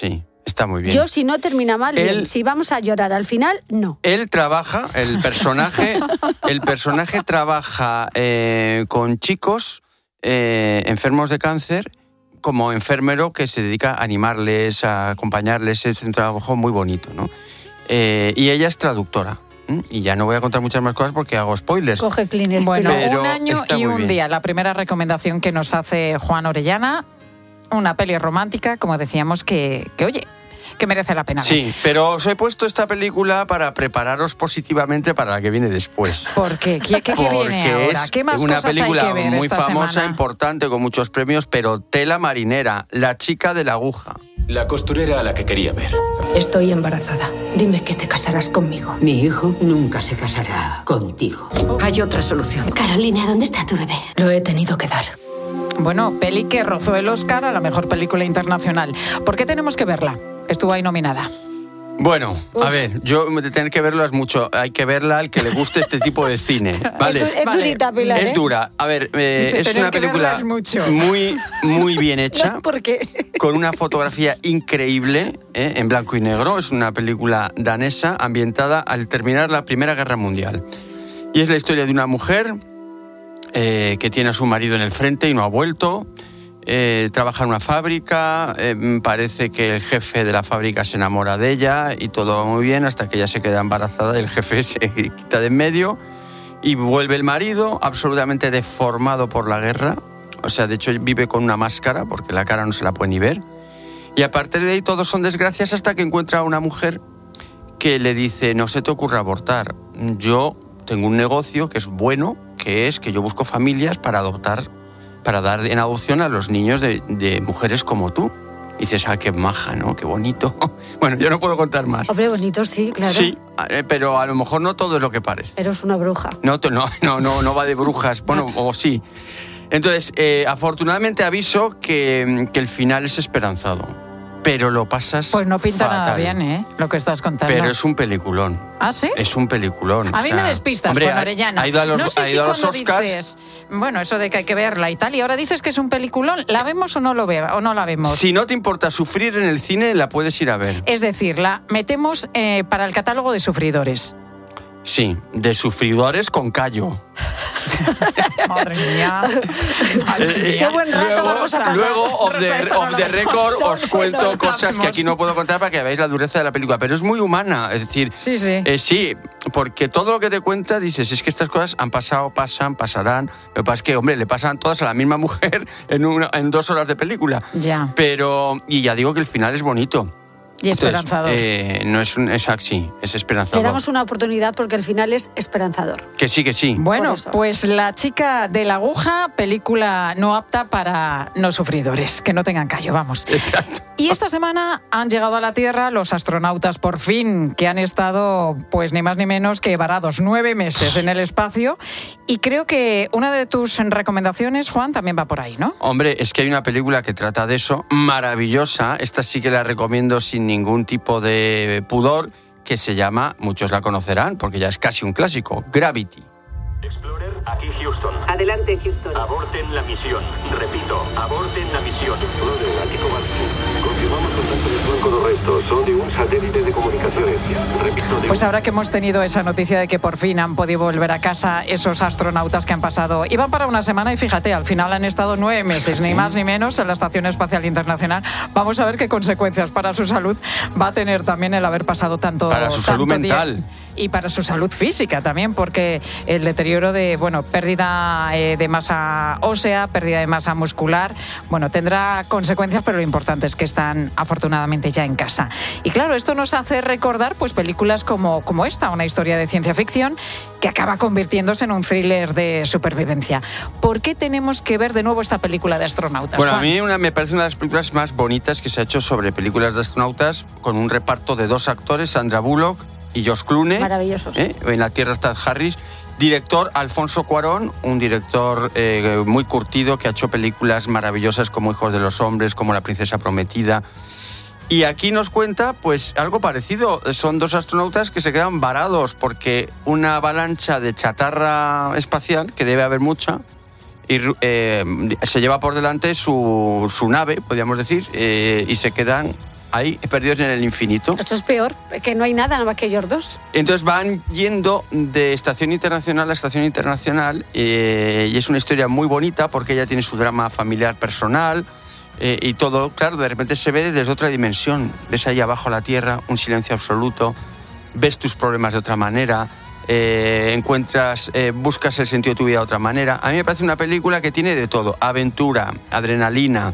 Está muy bien. Yo, si no termina mal, Él- bien. Si vamos a llorar al final, no. Él trabaja, el personaje, el personaje trabaja eh, con chicos eh, enfermos de cáncer como enfermero que se dedica a animarles, a acompañarles. Es un trabajo muy bonito, ¿no? Eh, y ella es traductora. ¿m? Y ya no voy a contar muchas más cosas porque hago spoilers. Coge Kleenex. Bueno, Pero un año está y muy un bien. día. La primera recomendación que nos hace Juan Orellana, una peli romántica, como decíamos, que, que oye, que merece la pena ver. Sí, pero os he puesto esta película para prepararos positivamente para la que viene después. ¿Por qué? ¿Qué, qué, qué viene Porque ahora? es ¿Qué más una cosas película hay que ver muy esta famosa, semana? importante, con muchos premios, pero tela marinera, La chica de la aguja. La costurera a la que quería ver. Estoy embarazada. Dime que te casarás conmigo. Mi hijo nunca se casará contigo. Hay otra solución. Carolina, ¿dónde está tu bebé? Lo he tenido que dar. Bueno, peli que rozó el Oscar a la mejor película internacional. ¿Por qué tenemos que verla? Estuvo ahí nominada. Bueno, a ver, yo de tener que verlo es mucho. Hay que verla al que le guste este tipo de cine. ¿Vale? Es, du- es Vale. durita, Pilar, Es ¿eh? dura. A ver, eh, Dice, es tener una que verla película es mucho. muy, muy bien hecha, No, ¿por qué? con una fotografía increíble, ¿eh? en blanco y negro. Es una película danesa ambientada al terminar la Primera Guerra Mundial. Y es la historia de una mujer eh, que tiene a su marido en el frente y no ha vuelto. Eh, trabaja en una fábrica, eh, parece que el jefe de la fábrica se enamora de ella y todo va muy bien hasta que ella se queda embarazada y el jefe se quita de en medio y vuelve el marido absolutamente deformado por la guerra. O sea, de hecho vive con una máscara porque la cara no se la puede ni ver. Y a partir de ahí todos son desgracias hasta que encuentra a una mujer que le dice: no se te ocurra abortar, yo tengo un negocio que es bueno, que es que yo busco familias para adoptar, para dar en adopción a los niños de, de mujeres como tú. Y dices, ah, qué maja, ¿no? Qué bonito. Bueno, yo no puedo contar más. Hombre, bonito, sí, claro. Sí, eh, pero a lo mejor no todo es lo que parece. Eres una bruja. No, to- no, no, no, no va de brujas, bueno, o sí. Entonces, eh, afortunadamente aviso que, que el final es esperanzado. Pero lo pasas Pues no pinta fatal. nada bien, ¿eh? Lo que estás contando. Pero es un peliculón. ¿Ah, sí? Es un peliculón. A o mí sea, me despistas, hombre, Juan ha- Orellana. Ha ido a los, no sé ha si ido a los cuando Oscars. dices, bueno, eso de que hay que verla y tal, y ahora dices que es un peliculón, ¿la vemos o no lo ve, o no la vemos? Si no te importa sufrir en el cine, la puedes ir a ver. Es decir, la metemos eh, para el catálogo de sufridores. Sí, de sufridores con callo. Madre mía. Madre mía. Qué buen rato luego, vamos a pasar. Luego, off Rosa, the, esta no off la the vemos. record, Esta os no cuento la cosas que vemos. aquí no puedo contar para que veáis la dureza de la película. Pero es muy humana, es decir... Sí, sí. Eh, sí, porque todo lo que te cuenta, dices, es que estas cosas han pasado, pasan, pasarán. Lo que pasa es que, hombre, le pasan todas a la misma mujer en, una, en dos horas de película. Ya. Pero, y ya digo que el final es bonito. Y esperanzador. Entonces, eh, no es un... Es así, es Le esperanzador. damos una oportunidad porque el final es esperanzador. Que sí, que sí. Bueno, Por eso. pues La chica de la aguja, película no apta para no sufridores, que no tengan callo, vamos. Exacto. Y esta semana han llegado a la Tierra los astronautas por fin, que han estado pues ni más ni menos que varados nueve meses en el espacio. Y creo que una de tus recomendaciones, Juan, también va por ahí, ¿no? Hombre, es que hay una película que trata de eso, maravillosa, esta sí que la recomiendo sin ningún tipo de pudor, que se llama, muchos la conocerán, porque ya es casi un clásico, Gravity. Explorer, aquí Houston. Adelante, Houston. Aborten la misión. Repito, aborten la misión. Explorer, aquí Kowalski. Confirmamos contacto de flanco de restos. Son de un satélite de comunicaciones. Repito, de Pues ahora que hemos tenido esa noticia de que por fin han podido volver a casa esos astronautas que han pasado, iban para una semana y fíjate, al final han estado nueve meses, ni más ni menos, en la Estación Espacial Internacional. Vamos a ver qué consecuencias para su salud va a tener también el haber pasado tanto Para su tanto salud tiempo. mental. Y para su salud física también, porque el deterioro de, bueno, pérdida eh, de masa ósea, pérdida de masa muscular, bueno, tendrá consecuencias, pero lo importante es que están afortunadamente ya en casa. Y claro, esto nos hace recordar pues películas como, como esta, una historia de ciencia ficción que acaba convirtiéndose en un thriller de supervivencia. ¿Por qué tenemos que ver de nuevo esta película de astronautas? Bueno, a Juan? mí una, me parece una de las películas más bonitas que se ha hecho sobre películas de astronautas, con un reparto de dos actores, Sandra Bullock y Josh Clooney. Maravillosos. ¿eh? En la Tierra está Harris. Director Alfonso Cuarón, un director eh, muy curtido que ha hecho películas maravillosas como Hijos de los Hombres, como La Princesa Prometida. Y aquí nos cuenta pues algo parecido. Son dos astronautas que se quedan varados porque una avalancha de chatarra espacial, que debe haber mucha, y, eh, se lleva por delante su, su nave, podríamos decir, eh, y se quedan ahí perdidos en el infinito. Esto es peor, que no hay nada, nada más que ellos dos. Entonces van yendo de estación internacional a estación internacional eh, y es una historia muy bonita porque ella tiene su drama familiar personal eh, y todo, claro, de repente se ve desde otra dimensión. Ves ahí abajo la tierra, un silencio absoluto, ves tus problemas de otra manera, eh, encuentras, eh, buscas el sentido de tu vida de otra manera. A mí me parece una película que tiene de todo, aventura, adrenalina,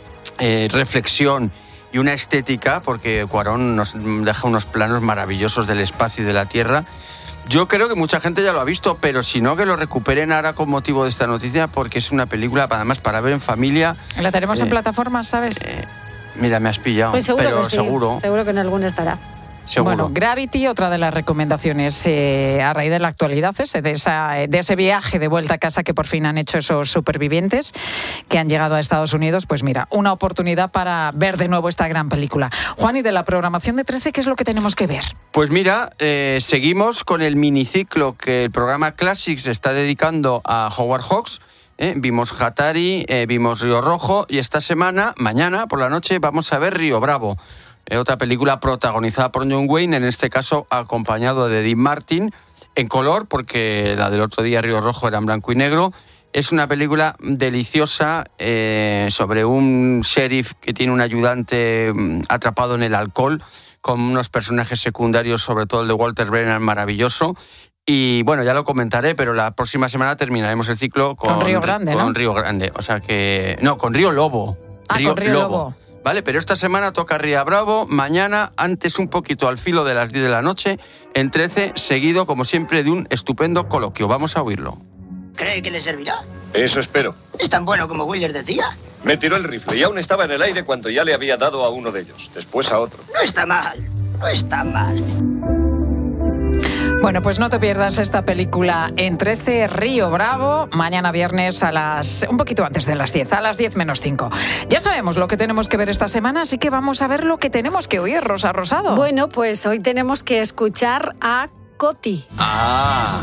eh, reflexión y una estética, porque Cuarón nos deja unos planos maravillosos del espacio y de la Tierra. Yo creo que mucha gente ya lo ha visto, pero si no, que lo recuperen ahora con motivo de esta noticia, porque es una película, además, para ver en familia. La tenemos eh, en plataformas, ¿sabes? Eh, mira, me has pillado, Pues seguro pero que sí, seguro. seguro que en alguna estará. Seguro. Bueno, Gravity, otra de las recomendaciones eh, a raíz de la actualidad, ese, de, esa, de ese viaje de vuelta a casa que por fin han hecho esos supervivientes que han llegado a Estados Unidos. Pues mira, una oportunidad para ver de nuevo esta gran película. Juan, y de la programación de trece, ¿qué es lo que tenemos que ver? Pues mira, eh, seguimos con el miniciclo que el programa Classics está dedicando a Howard Hawks. Eh, vimos Hatari, eh, vimos Río Rojo y esta semana, mañana por la noche, vamos a ver Río Bravo. Eh, otra película protagonizada por John Wayne, en este caso acompañado de Dean Martin, en color, porque la del otro día, Río Rojo, era en blanco y negro. Es una película deliciosa eh, sobre un sheriff que tiene un ayudante atrapado en el alcohol, con unos personajes secundarios, sobre todo el de Walter Brennan, maravilloso. Y bueno, ya lo comentaré, pero la próxima semana terminaremos el ciclo con, con Río Grande, con ¿no? Río Grande, o sea que... No, con Río Lobo. Ah, Río con Río Lobo. Lobo. Vale, pero esta semana toca Río Bravo, mañana, antes un poquito al filo de las diez de la noche, en trece, seguido, como siempre, de un estupendo coloquio. Vamos a oírlo. ¿Cree que le servirá? Eso espero. ¿Es tan bueno como Wheeler decía? Me tiró el rifle y aún estaba en el aire cuando ya le había dado a uno de ellos, después a otro. No está mal, no está mal. Bueno, pues no te pierdas esta película en trece, Río Bravo, mañana viernes a las... un poquito antes de las diez, a las diez menos cinco. Ya sabemos lo que tenemos que ver esta semana, así que vamos a ver lo que tenemos que oír, Rosa Rosado. Bueno, pues hoy tenemos que escuchar a Coti. Ah.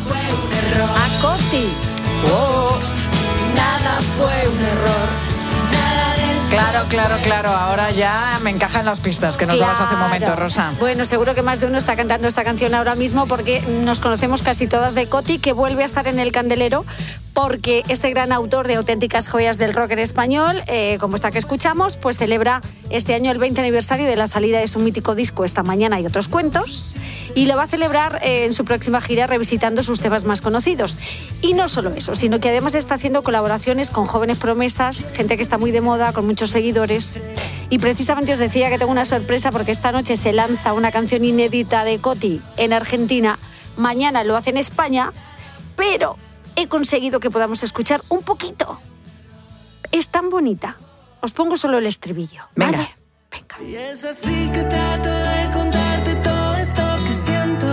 A Coti. Oh, nada fue un error. Claro, claro, claro. Ahora ya me encajan las pistas que nos Claro. dabas hace un momento, Rosa. Bueno, seguro que más de uno está cantando esta canción ahora mismo porque nos conocemos casi todas de Coti, que vuelve a estar en el candelero porque este gran autor de auténticas joyas del rock en español, eh, como esta que escuchamos, pues celebra este año el veinte aniversario de la salida de su mítico disco Esta Mañana y Otros Cuentos, y lo va a celebrar eh, en su próxima gira revisitando sus temas más conocidos. Y no solo eso, sino que además está haciendo colaboraciones con jóvenes promesas, gente que está muy de moda, con muchos seguidores. Y precisamente os decía que tengo una sorpresa porque esta noche se lanza una canción inédita de Coti en Argentina, mañana lo hace en España, pero he conseguido que podamos escuchar un poquito. Es tan bonita. Os pongo solo el estribillo, ¿vale? Venga. Venga. Y es así que trato de contarte todo esto que siento.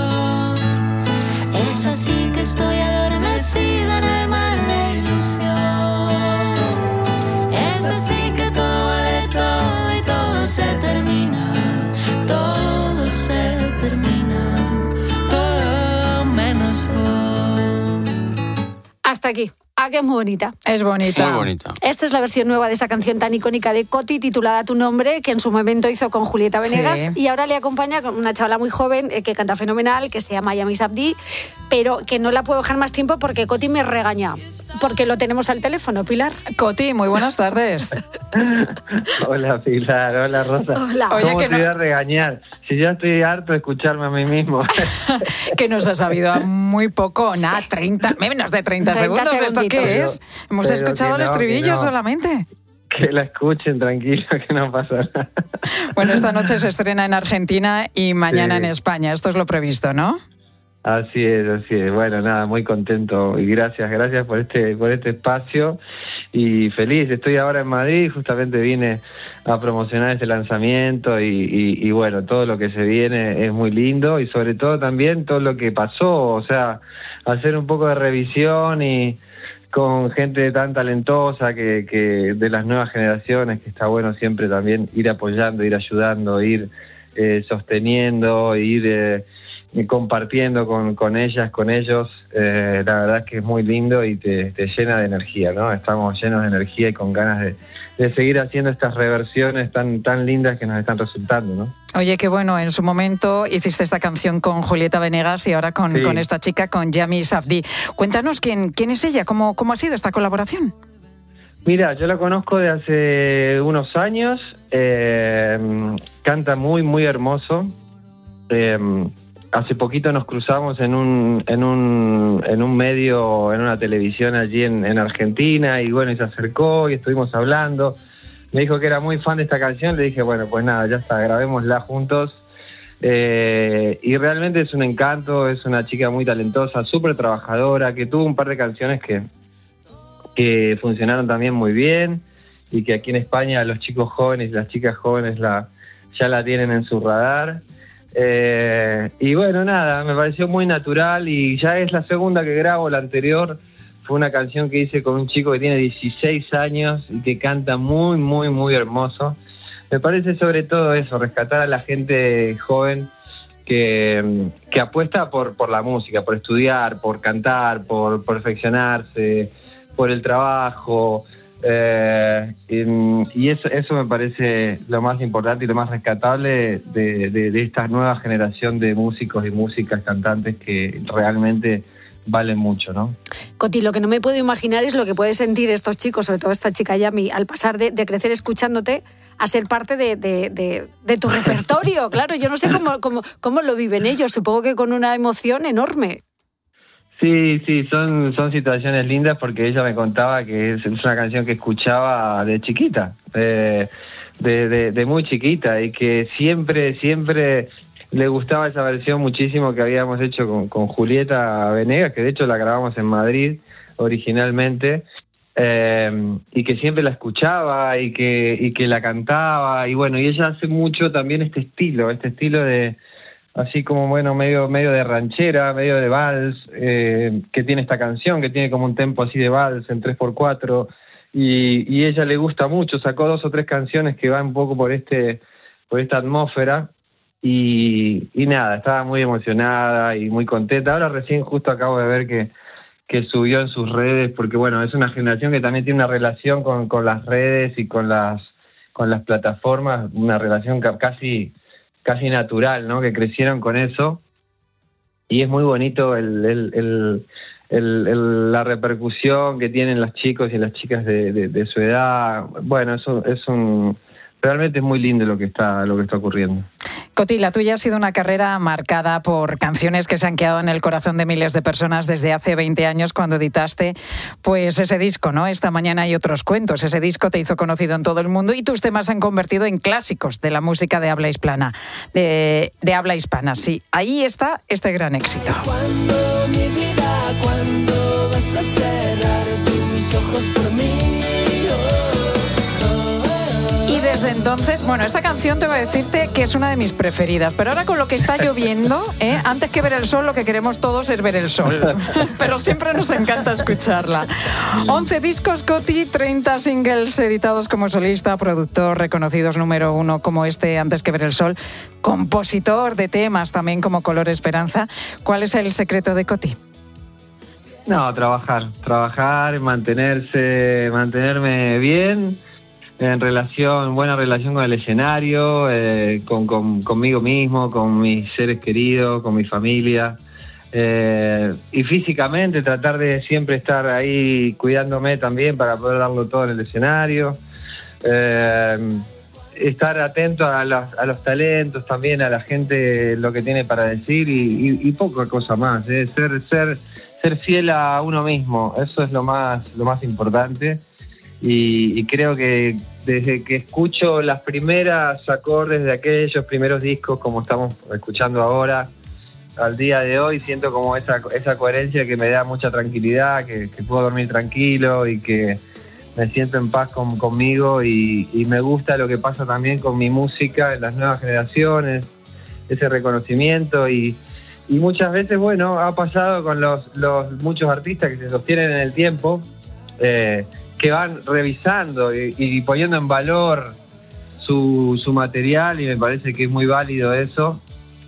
Es así que estoy adormecida en el mar de ilusión. Es así que todo vale todo y todo se termina. Todo se termina. Todo menos vos. Hasta aquí. Ah, que es muy bonita. Es bonita. Muy bonita. Esta es la versión nueva de esa canción tan icónica de Coti, titulada Tu Nombre, que en su momento hizo con Julieta Venegas. Sí. Y ahora le acompaña con una chavala muy joven eh, que canta fenomenal, que se llama Yamis Abdi, pero que no la puedo dejar más tiempo porque Coti me regaña. Porque lo tenemos al teléfono, Pilar. Coti, muy buenas tardes. Hola Pilar, hola Rosa. Hola. Oye, ¿Cómo que te voy no- a regañar? Si ya estoy harto de escucharme a mí mismo. Que nos ha sabido a muy poco, nada, treinta, menos de treinta, treinta segundos. ¿Esto qué segunditos. es? Hemos Pero escuchado que el no, estribillo que no. solamente. Que la escuchen tranquilo, que no pasa nada. Bueno, esta noche se estrena en Argentina y mañana Sí. en España. Esto es lo previsto, ¿no? Así es, así es. Bueno, nada, muy contento y gracias, gracias por este, por este espacio y feliz. Estoy ahora en Madrid, justamente vine a promocionar este lanzamiento y, y, y bueno, todo lo que se viene es muy lindo y sobre todo también todo lo que pasó, o sea, hacer un poco de revisión y con gente tan talentosa que, que de las nuevas generaciones, que está bueno siempre también ir apoyando, ir ayudando, ir eh, sosteniendo, ir... Eh, y compartiendo con, con ellas, con ellos, eh, la verdad es que es muy lindo y te, te llena de energía, ¿no? Estamos llenos de energía y con ganas de, de seguir haciendo estas reversiones tan, tan lindas que nos están resultando, ¿no? Oye, qué bueno, en su momento hiciste esta canción con Julieta Venegas y ahora con, sí. con esta chica, con Yami Safdie. Cuéntanos quién, quién es ella, cómo, cómo ha sido esta colaboración. Mira, yo la conozco de hace unos años, eh, canta muy, muy hermoso. Eh, hace poquito nos cruzamos en un, en un, en un medio, en una televisión allí en, en Argentina, y bueno, y se acercó y estuvimos hablando. Me dijo que era muy fan de esta canción, le dije, bueno, pues nada, ya está, grabémosla juntos. Eh, y realmente es un encanto, es una chica muy talentosa, súper trabajadora, que tuvo un par de canciones que... que funcionaron también muy bien y que aquí en España los chicos jóvenes y las chicas jóvenes la, ya la tienen en su radar. Eh, y bueno, nada, me pareció muy natural y ya es la segunda que grabo. La anterior fue una canción que hice con un chico que tiene dieciséis años y que canta muy, muy, muy hermoso. Me parece sobre todo eso, rescatar a la gente joven que, que apuesta por, por la música, por estudiar, por cantar, por perfeccionarse, por el trabajo, eh, y, y eso, eso me parece lo más importante y lo más rescatable de, de, de esta nueva generación de músicos y músicas cantantes que realmente valen mucho, ¿no? Coti, lo que no me puedo imaginar es lo que pueden sentir estos chicos, sobre todo esta chica Yami, al pasar de, de crecer escuchándote a ser parte de, de, de, de tu repertorio. Claro, yo no sé cómo, cómo, cómo lo viven ellos, supongo que con una emoción enorme. Sí, sí, son, son situaciones lindas porque ella me contaba que es, es una canción que escuchaba de chiquita, de, de, de, de muy chiquita, y que siempre, siempre le gustaba esa versión muchísimo que habíamos hecho con, con Julieta Venegas, que de hecho la grabamos en Madrid originalmente, eh, y que siempre la escuchaba y que, y que la cantaba, y bueno, y ella hace mucho también este estilo, este estilo de... así como, bueno, medio medio de ranchera, medio de vals, eh, que tiene esta canción, que tiene como un tempo así de vals en tres por cuatro, y, y ella le gusta mucho, sacó dos o tres canciones que van un poco por este por esta atmósfera, y, y nada, estaba muy emocionada y muy contenta. Ahora recién justo acabo de ver que, que subió en sus redes, porque bueno, es una generación que también tiene una relación con, con las redes y con las, con las plataformas, una relación casi... casi natural, ¿no? Que crecieron con eso, y es muy bonito el, el, el, el, el, la repercusión que tienen los chicos y las chicas de, de, de su edad. Bueno, eso es un realmente es muy lindo lo que está lo que está ocurriendo. Coti, la tuya ha sido una carrera marcada por canciones que se han quedado en el corazón de miles de personas desde hace veinte años, cuando editaste pues ese disco, ¿no? Esta mañana hay otros cuentos. Ese disco te hizo conocido en todo el mundo y tus temas se han convertido en clásicos de la música de habla hispana. De, de habla hispana, sí. Ahí está este gran éxito. Cuando, mi vida, cuando vas a cerrar tus ojos por mí. Desde entonces, bueno, esta canción tengo que decirte que es una de mis preferidas, pero ahora con lo que está lloviendo, ¿eh? Antes que ver el sol, lo que queremos todos es ver el sol, pero siempre nos encanta escucharla. once discos, Coti, treinta singles editados como solista, productor, reconocidos número uno como este, Antes que ver el sol, compositor de temas también como Color Esperanza. ¿Cuál es el secreto de Coti? No, trabajar, trabajar, mantenerse, mantenerme bien, en relación, buena relación con el escenario, eh, con, con, conmigo mismo, con mis seres queridos, con mi familia, eh, y físicamente tratar de siempre estar ahí cuidándome también para poder darlo todo en el escenario, eh, estar atento a los, a los talentos también, a la gente, lo que tiene para decir, y, y, y poca cosa más, eh, ser, ser, ser fiel a uno mismo, eso es lo más, lo más importante. Y, y creo que desde que escucho las primeras acordes de aquellos primeros discos, como estamos escuchando ahora, al día de hoy, siento como esa, esa coherencia que me da mucha tranquilidad, que, que puedo dormir tranquilo y que me siento en paz con, conmigo, y, y me gusta lo que pasa también con mi música en las nuevas generaciones, ese reconocimiento, y, y muchas veces, bueno, ha pasado con los, los muchos artistas que se sostienen en el tiempo, eh, que van revisando y, y poniendo en valor su, su material, y me parece que es muy válido eso,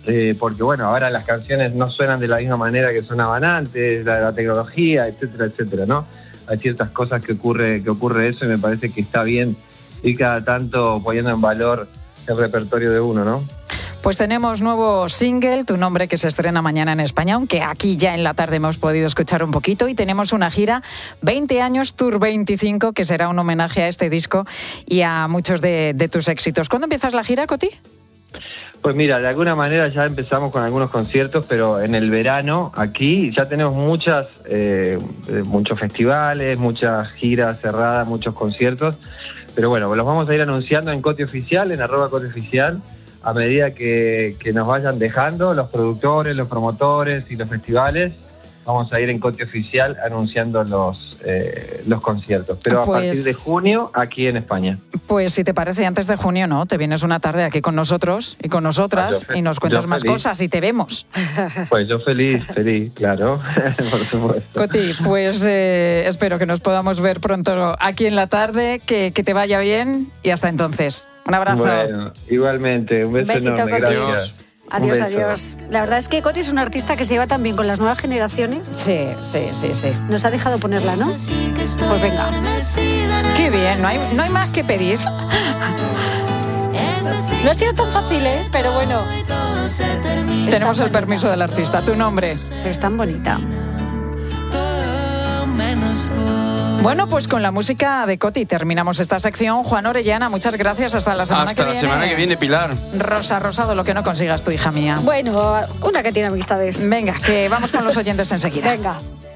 eh, porque bueno, ahora las canciones no suenan de la misma manera que sonaban antes, la, la tecnología, etcétera, etcétera, ¿no? Hay ciertas cosas que ocurre, que ocurre eso y me parece que está bien ir cada tanto poniendo en valor el repertorio de uno, ¿no? Pues tenemos nuevo single, Tu Nombre, que se estrena mañana en España, aunque aquí ya en la tarde hemos podido escuchar un poquito, y tenemos una gira veinte años, Tour veinticinco, que será un homenaje a este disco y a muchos de, de tus éxitos. ¿Cuándo empiezas la gira, Coti? Pues mira, de alguna manera ya empezamos con algunos conciertos, pero en el verano aquí ya tenemos muchas, eh, muchos festivales, muchas giras cerradas, muchos conciertos, pero bueno, los vamos a ir anunciando en Coti Oficial, en arroba Coti Oficial, a medida que, que nos vayan dejando los productores, los promotores y los festivales. Vamos a ir en Coti Oficial anunciando los, eh, los conciertos. Pero pues, a partir de junio, aquí en España. Pues si te parece, antes de junio, ¿no? Te vienes una tarde aquí con nosotros y con nosotras ah, y nos cuentas más feliz. Cosas y te vemos. Pues yo feliz, feliz, claro, por supuesto. Coti, pues eh, espero que nos podamos ver pronto aquí en la tarde, que, que te vaya bien y hasta entonces. Un abrazo. Bueno, igualmente, un beso un besito, enorme, Coti. Gracias. Adiós, adiós. La verdad es que Coti es un artista que se lleva tan bien con las nuevas generaciones. Sí, sí, sí, sí. Nos ha dejado ponerla, ¿no? Pues venga. Qué bien, no hay, no hay más que pedir. No ha sido tan fácil, ¿eh? Pero bueno. Tenemos el permiso del artista. Tu nombre. Es tan bonita. Bueno, pues con la música de Coti terminamos esta sección. Juan Orellana, muchas gracias. Hasta la semana Hasta que viene. Hasta la semana que viene, Pilar. Rosa Rosado, lo que no consigas tu hija mía. Bueno, una que tiene amistades. Venga, que vamos con los oyentes enseguida. Venga.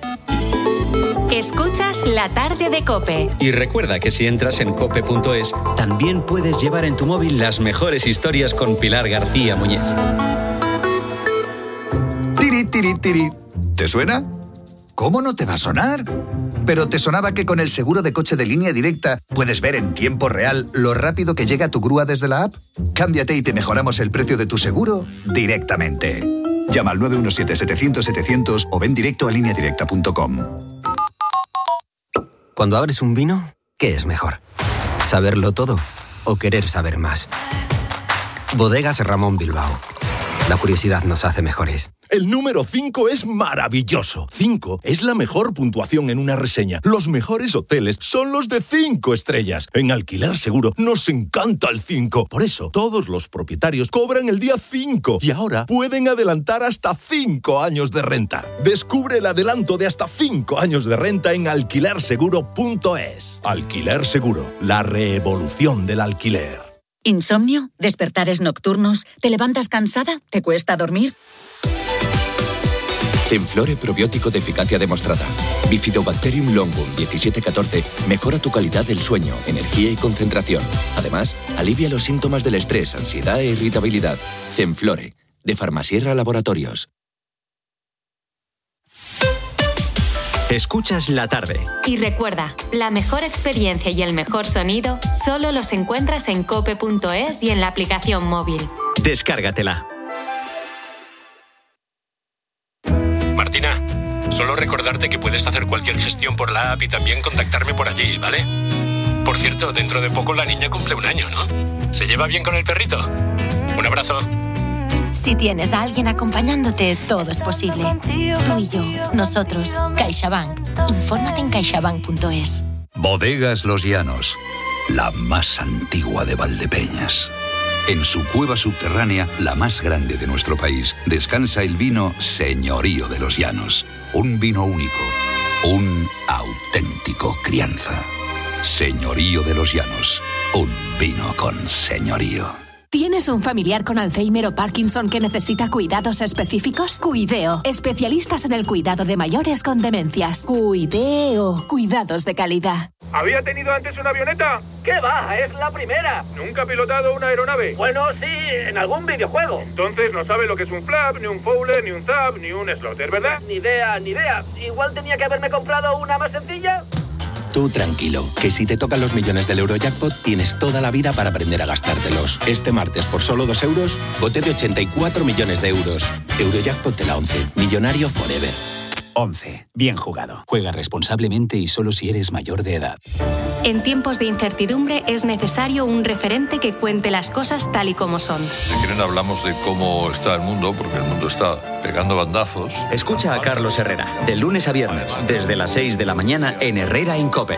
Escuchas La Tarde de COPE. Y recuerda que si entras en cope punto es, también puedes llevar en tu móvil las mejores historias con Pilar García Muñiz. Tiri, tiri, tiri. ¿Te suena? ¿Cómo no te va a sonar? ¿Pero te sonaba que con el seguro de coche de Línea Directa puedes ver en tiempo real lo rápido que llega tu grúa desde la app? Cámbiate y te mejoramos el precio de tu seguro directamente. Llama al nueve uno siete, setecientos, setecientos o ven directo a línea directa punto com. Cuando abres un vino, ¿qué es mejor? ¿Saberlo todo o querer saber más? Bodegas Ramón Bilbao. La curiosidad nos hace mejores. El número cinco es maravilloso. cinco es la mejor puntuación en una reseña. Los mejores hoteles son los de cinco estrellas. En Alquiler Seguro nos encanta el cinco. Por eso, todos los propietarios cobran el día cinco y ahora pueden adelantar hasta cinco años de renta. Descubre el adelanto de hasta cinco años de renta en alquiler seguro punto es. Alquiler Seguro, la revolución del alquiler. ¿Insomnio? ¿Despertares nocturnos? ¿Te levantas cansada? ¿Te cuesta dormir? Zenflore probiótico de eficacia demostrada. Bifidobacterium longum diecisiete catorce mejora tu calidad del sueño, energía y concentración. Además, alivia los síntomas del estrés, ansiedad e irritabilidad. Zenflore, de Farmasierra Laboratorios. Escuchas La Tarde. Y recuerda, la mejor experiencia y el mejor sonido solo los encuentras en cope punto es y en la aplicación móvil. Descárgatela. Martina, solo recordarte que puedes hacer cualquier gestión por la app y también contactarme por allí, ¿vale? Por cierto, dentro de poco la niña cumple un año, ¿no? ¿Se lleva bien con el perrito? Un abrazo. Si tienes a alguien acompañándote, todo es posible. Tú y yo, nosotros, CaixaBank. Infórmate en caixabank punto es. Bodegas Los Llanos, la más antigua de Valdepeñas. En su cueva subterránea, la más grande de nuestro país, descansa el vino Señorío de los Llanos. Un vino único, un auténtico crianza. Señorío de los Llanos, un vino con señorío. ¿Tienes un familiar con Alzheimer o Parkinson que necesita cuidados específicos? Cuideo, especialistas en el cuidado de mayores con demencias. Cuideo, cuidados de calidad. ¿Había tenido antes una avioneta? ¿Qué va? Es la primera. ¿Nunca ha pilotado una aeronave? Bueno, sí, en algún videojuego. Entonces no sabe lo que es un flap, ni un fowler, ni un zap, ni un slotter, ¿verdad? Ni idea, ni idea. Igual tenía que haberme comprado una más sencilla. Tú tranquilo, que si te tocan los millones del Eurojackpot, tienes toda la vida para aprender a gastártelos. Este martes, por solo dos euros, bote de ochenta y cuatro millones de euros. Eurojackpot de la once. Millonario forever. once. Bien jugado. Juega responsablemente y solo si eres mayor de edad. En tiempos de incertidumbre es necesario un referente que cuente las cosas tal y como son. Si quieren hablamos de cómo está el mundo, porque el mundo está pegando bandazos. Escucha a Carlos Herrera, de lunes a viernes, desde las seis de la mañana en Herrera en COPE.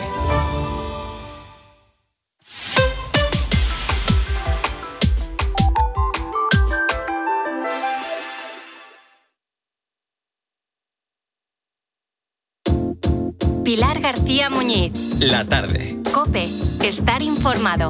Pilar García Muñiz. La tarde. COPE. Estar informado.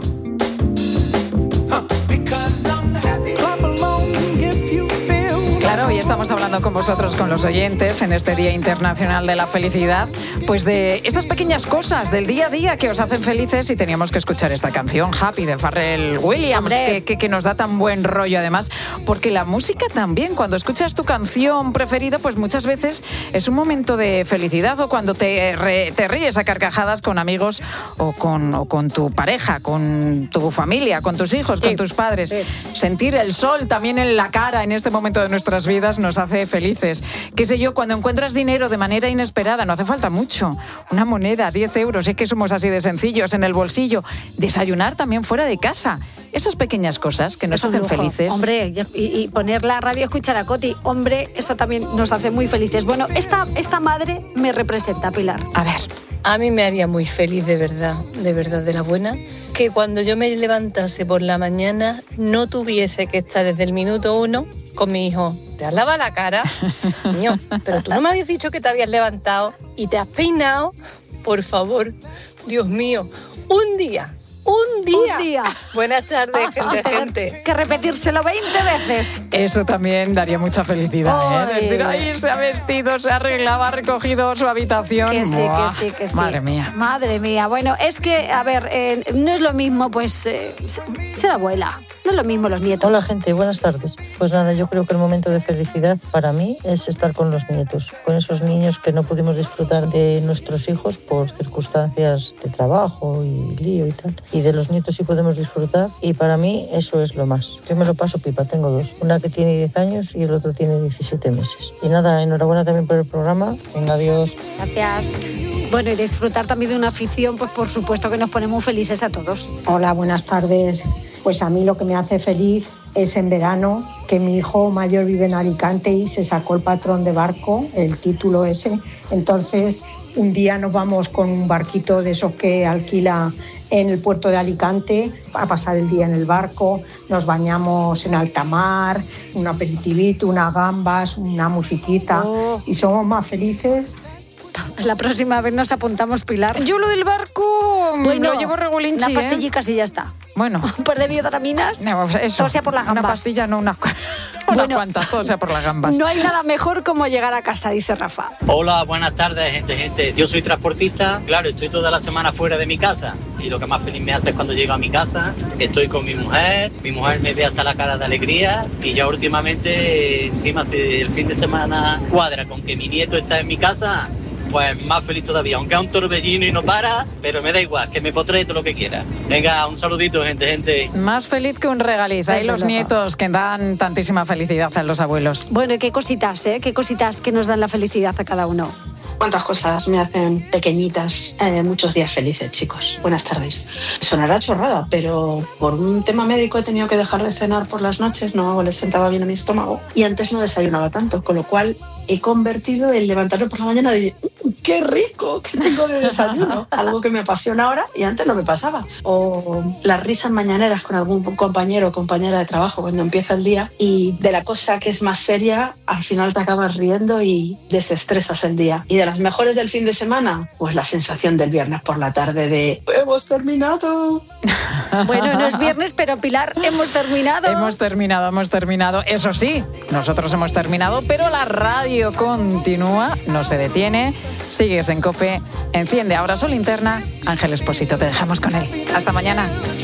Claro, hoy estamos hablando con vosotros, con los oyentes, en este Día Internacional de la Felicidad, pues de esas pequeñas cosas del día a día que os hacen felices, y teníamos que escuchar esta canción, Happy, de Pharrell Williams, que, que, que nos da tan buen rollo además, porque la música también, cuando escuchas tu canción preferida, pues muchas veces es un momento de felicidad, o cuando te, re, te ríes a carcajadas con amigos o con, o con tu pareja, con tu familia, con tus hijos, sí, con tus padres. Sí. Sentir el sol también en la cara en este momento de nuestras vidas nos hace felices. Qué sé yo, cuando encuentras dinero de manera inesperada, no hace falta mucho, una moneda, diez euros, es que somos así de sencillos, en el bolsillo, desayunar también fuera de casa, esas pequeñas cosas que nos hacen lujo. Felices. Hombre, y, y poner la radio, escuchar a Coti, hombre, eso también nos hace muy felices. Bueno, esta, esta madre me representa, Pilar. A ver. A mí me haría muy feliz, de verdad, de verdad, de la buena, que cuando yo me levantase por la mañana no tuviese que estar desde el minuto uno con mi hijo. ¿Te has lavado la cara? Niño, pero tú no me habías dicho que te habías levantado y te has peinado. Por favor, Dios mío, un día, un día. Un día. Buenas tardes, ah, gente, gente. Que repetírselo veinte veces. Eso también daría mucha felicidad, ¿eh? Decir, ay, se ha vestido, se ha arreglado, ha recogido su habitación. Que sí, Buah, que sí, que sí. Madre mía. Madre mía. Bueno, es que, a ver, eh, no es lo mismo, pues, eh, ser abuela. No es lo mismo los nietos. Hola, gente, buenas tardes. Pues nada, yo creo que el momento de felicidad para mí es estar con los nietos, con esos niños que no pudimos disfrutar de nuestros hijos por circunstancias de trabajo y lío y tal. Y de los nietos sí podemos disfrutar, y para mí eso es lo más. Yo me lo paso pipa, tengo dos. Una que tiene diez años y el otro tiene diecisiete meses. Y nada, enhorabuena también por el programa. Venga, adiós. Gracias. Bueno, y disfrutar también de una afición, pues por supuesto que nos pone muy felices a todos. Hola, buenas tardes. Pues a mí lo que me hace feliz es en verano que mi hijo mayor vive en Alicante y se sacó el patrón de barco, el título ese. Entonces, un día nos vamos con un barquito de esos que alquila en el puerto de Alicante a pasar el día en el barco. Nos bañamos en alta mar, un aperitivito, unas gambas, una musiquita, oh. Y somos más felices. La próxima vez nos apuntamos, Pilar. Yo lo del barco bueno, lo llevo regulinchi, unas pastillicas, ¿eh? Y ya está. Bueno. Un par de biotaminas. No, eso. Todo sea por las gambas. Una pastilla, no una, una bueno, cuantas, todo sea por las gambas. No hay nada mejor como llegar a casa, dice Rafa. Hola, buenas tardes, gente, gente. Yo soy transportista, claro, estoy toda la semana fuera de mi casa. Y lo que más feliz me hace es cuando llego a mi casa, estoy con mi mujer, mi mujer me ve hasta la cara de alegría, y ya últimamente, encima, si el fin de semana cuadra con que mi nieto está en mi casa, pues más feliz todavía, aunque es un torbellino y no para, pero me da igual, que me potre todo lo que quiera. Venga, un saludito, gente, gente. Más feliz que un regaliz. Hay los nietos que dan tantísima felicidad a los abuelos. Bueno, y qué cositas, ¿eh? Qué cositas que nos dan la felicidad a cada uno. Cuántas cosas me hacen pequeñitas, eh, muchos días felices, chicos. Buenas tardes. Sonará chorrada, pero por un tema médico he tenido que dejar de cenar por las noches, no les sentaba bien a mi estómago, y antes no desayunaba tanto, con lo cual he convertido el levantarme por la mañana de ¡qué rico! ¿Qué tengo de desayuno? Algo que me apasiona ahora y antes no me pasaba. O las risas mañaneras con algún compañero o compañera de trabajo cuando empieza el día, y de la cosa que es más seria, al final te acabas riendo y desestresas el día. Y de las mejores del fin de semana, pues la sensación del viernes por la tarde de ¡hemos terminado! Bueno, no es viernes, pero Pilar, hemos terminado. Hemos terminado, hemos terminado. Eso sí, nosotros hemos terminado, pero la radio continúa, no se detiene. Sigues en COPE, enciende ahora su linterna. Ángel Espósito, te dejamos con él. Hasta mañana.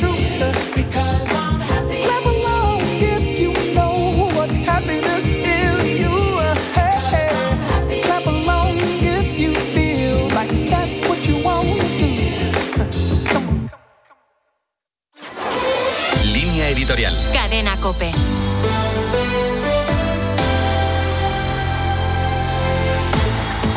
Línea editorial. Cadena COPE.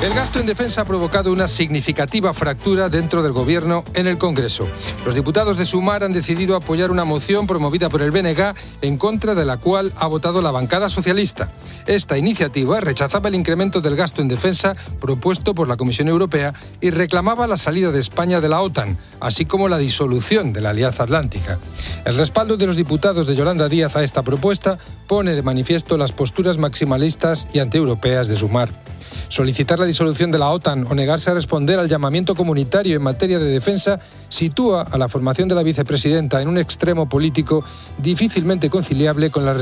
El gasto en defensa ha provocado una significativa fractura dentro del Gobierno en el Congreso. Los diputados de Sumar han decidido apoyar una moción promovida por el B N G en contra de la cual ha votado la bancada socialista. Esta iniciativa rechazaba el incremento del gasto en defensa propuesto por la Comisión Europea y reclamaba la salida de España de la OTAN, así como la disolución de la Alianza Atlántica. El respaldo de los diputados de Yolanda Díaz a esta propuesta pone de manifiesto las posturas maximalistas y antieuropeas de Sumar. Solicitar la disolución de la OTAN o negarse a responder al llamamiento comunitario en materia de defensa sitúa a la formación de la vicepresidenta en un extremo político difícilmente conciliable con las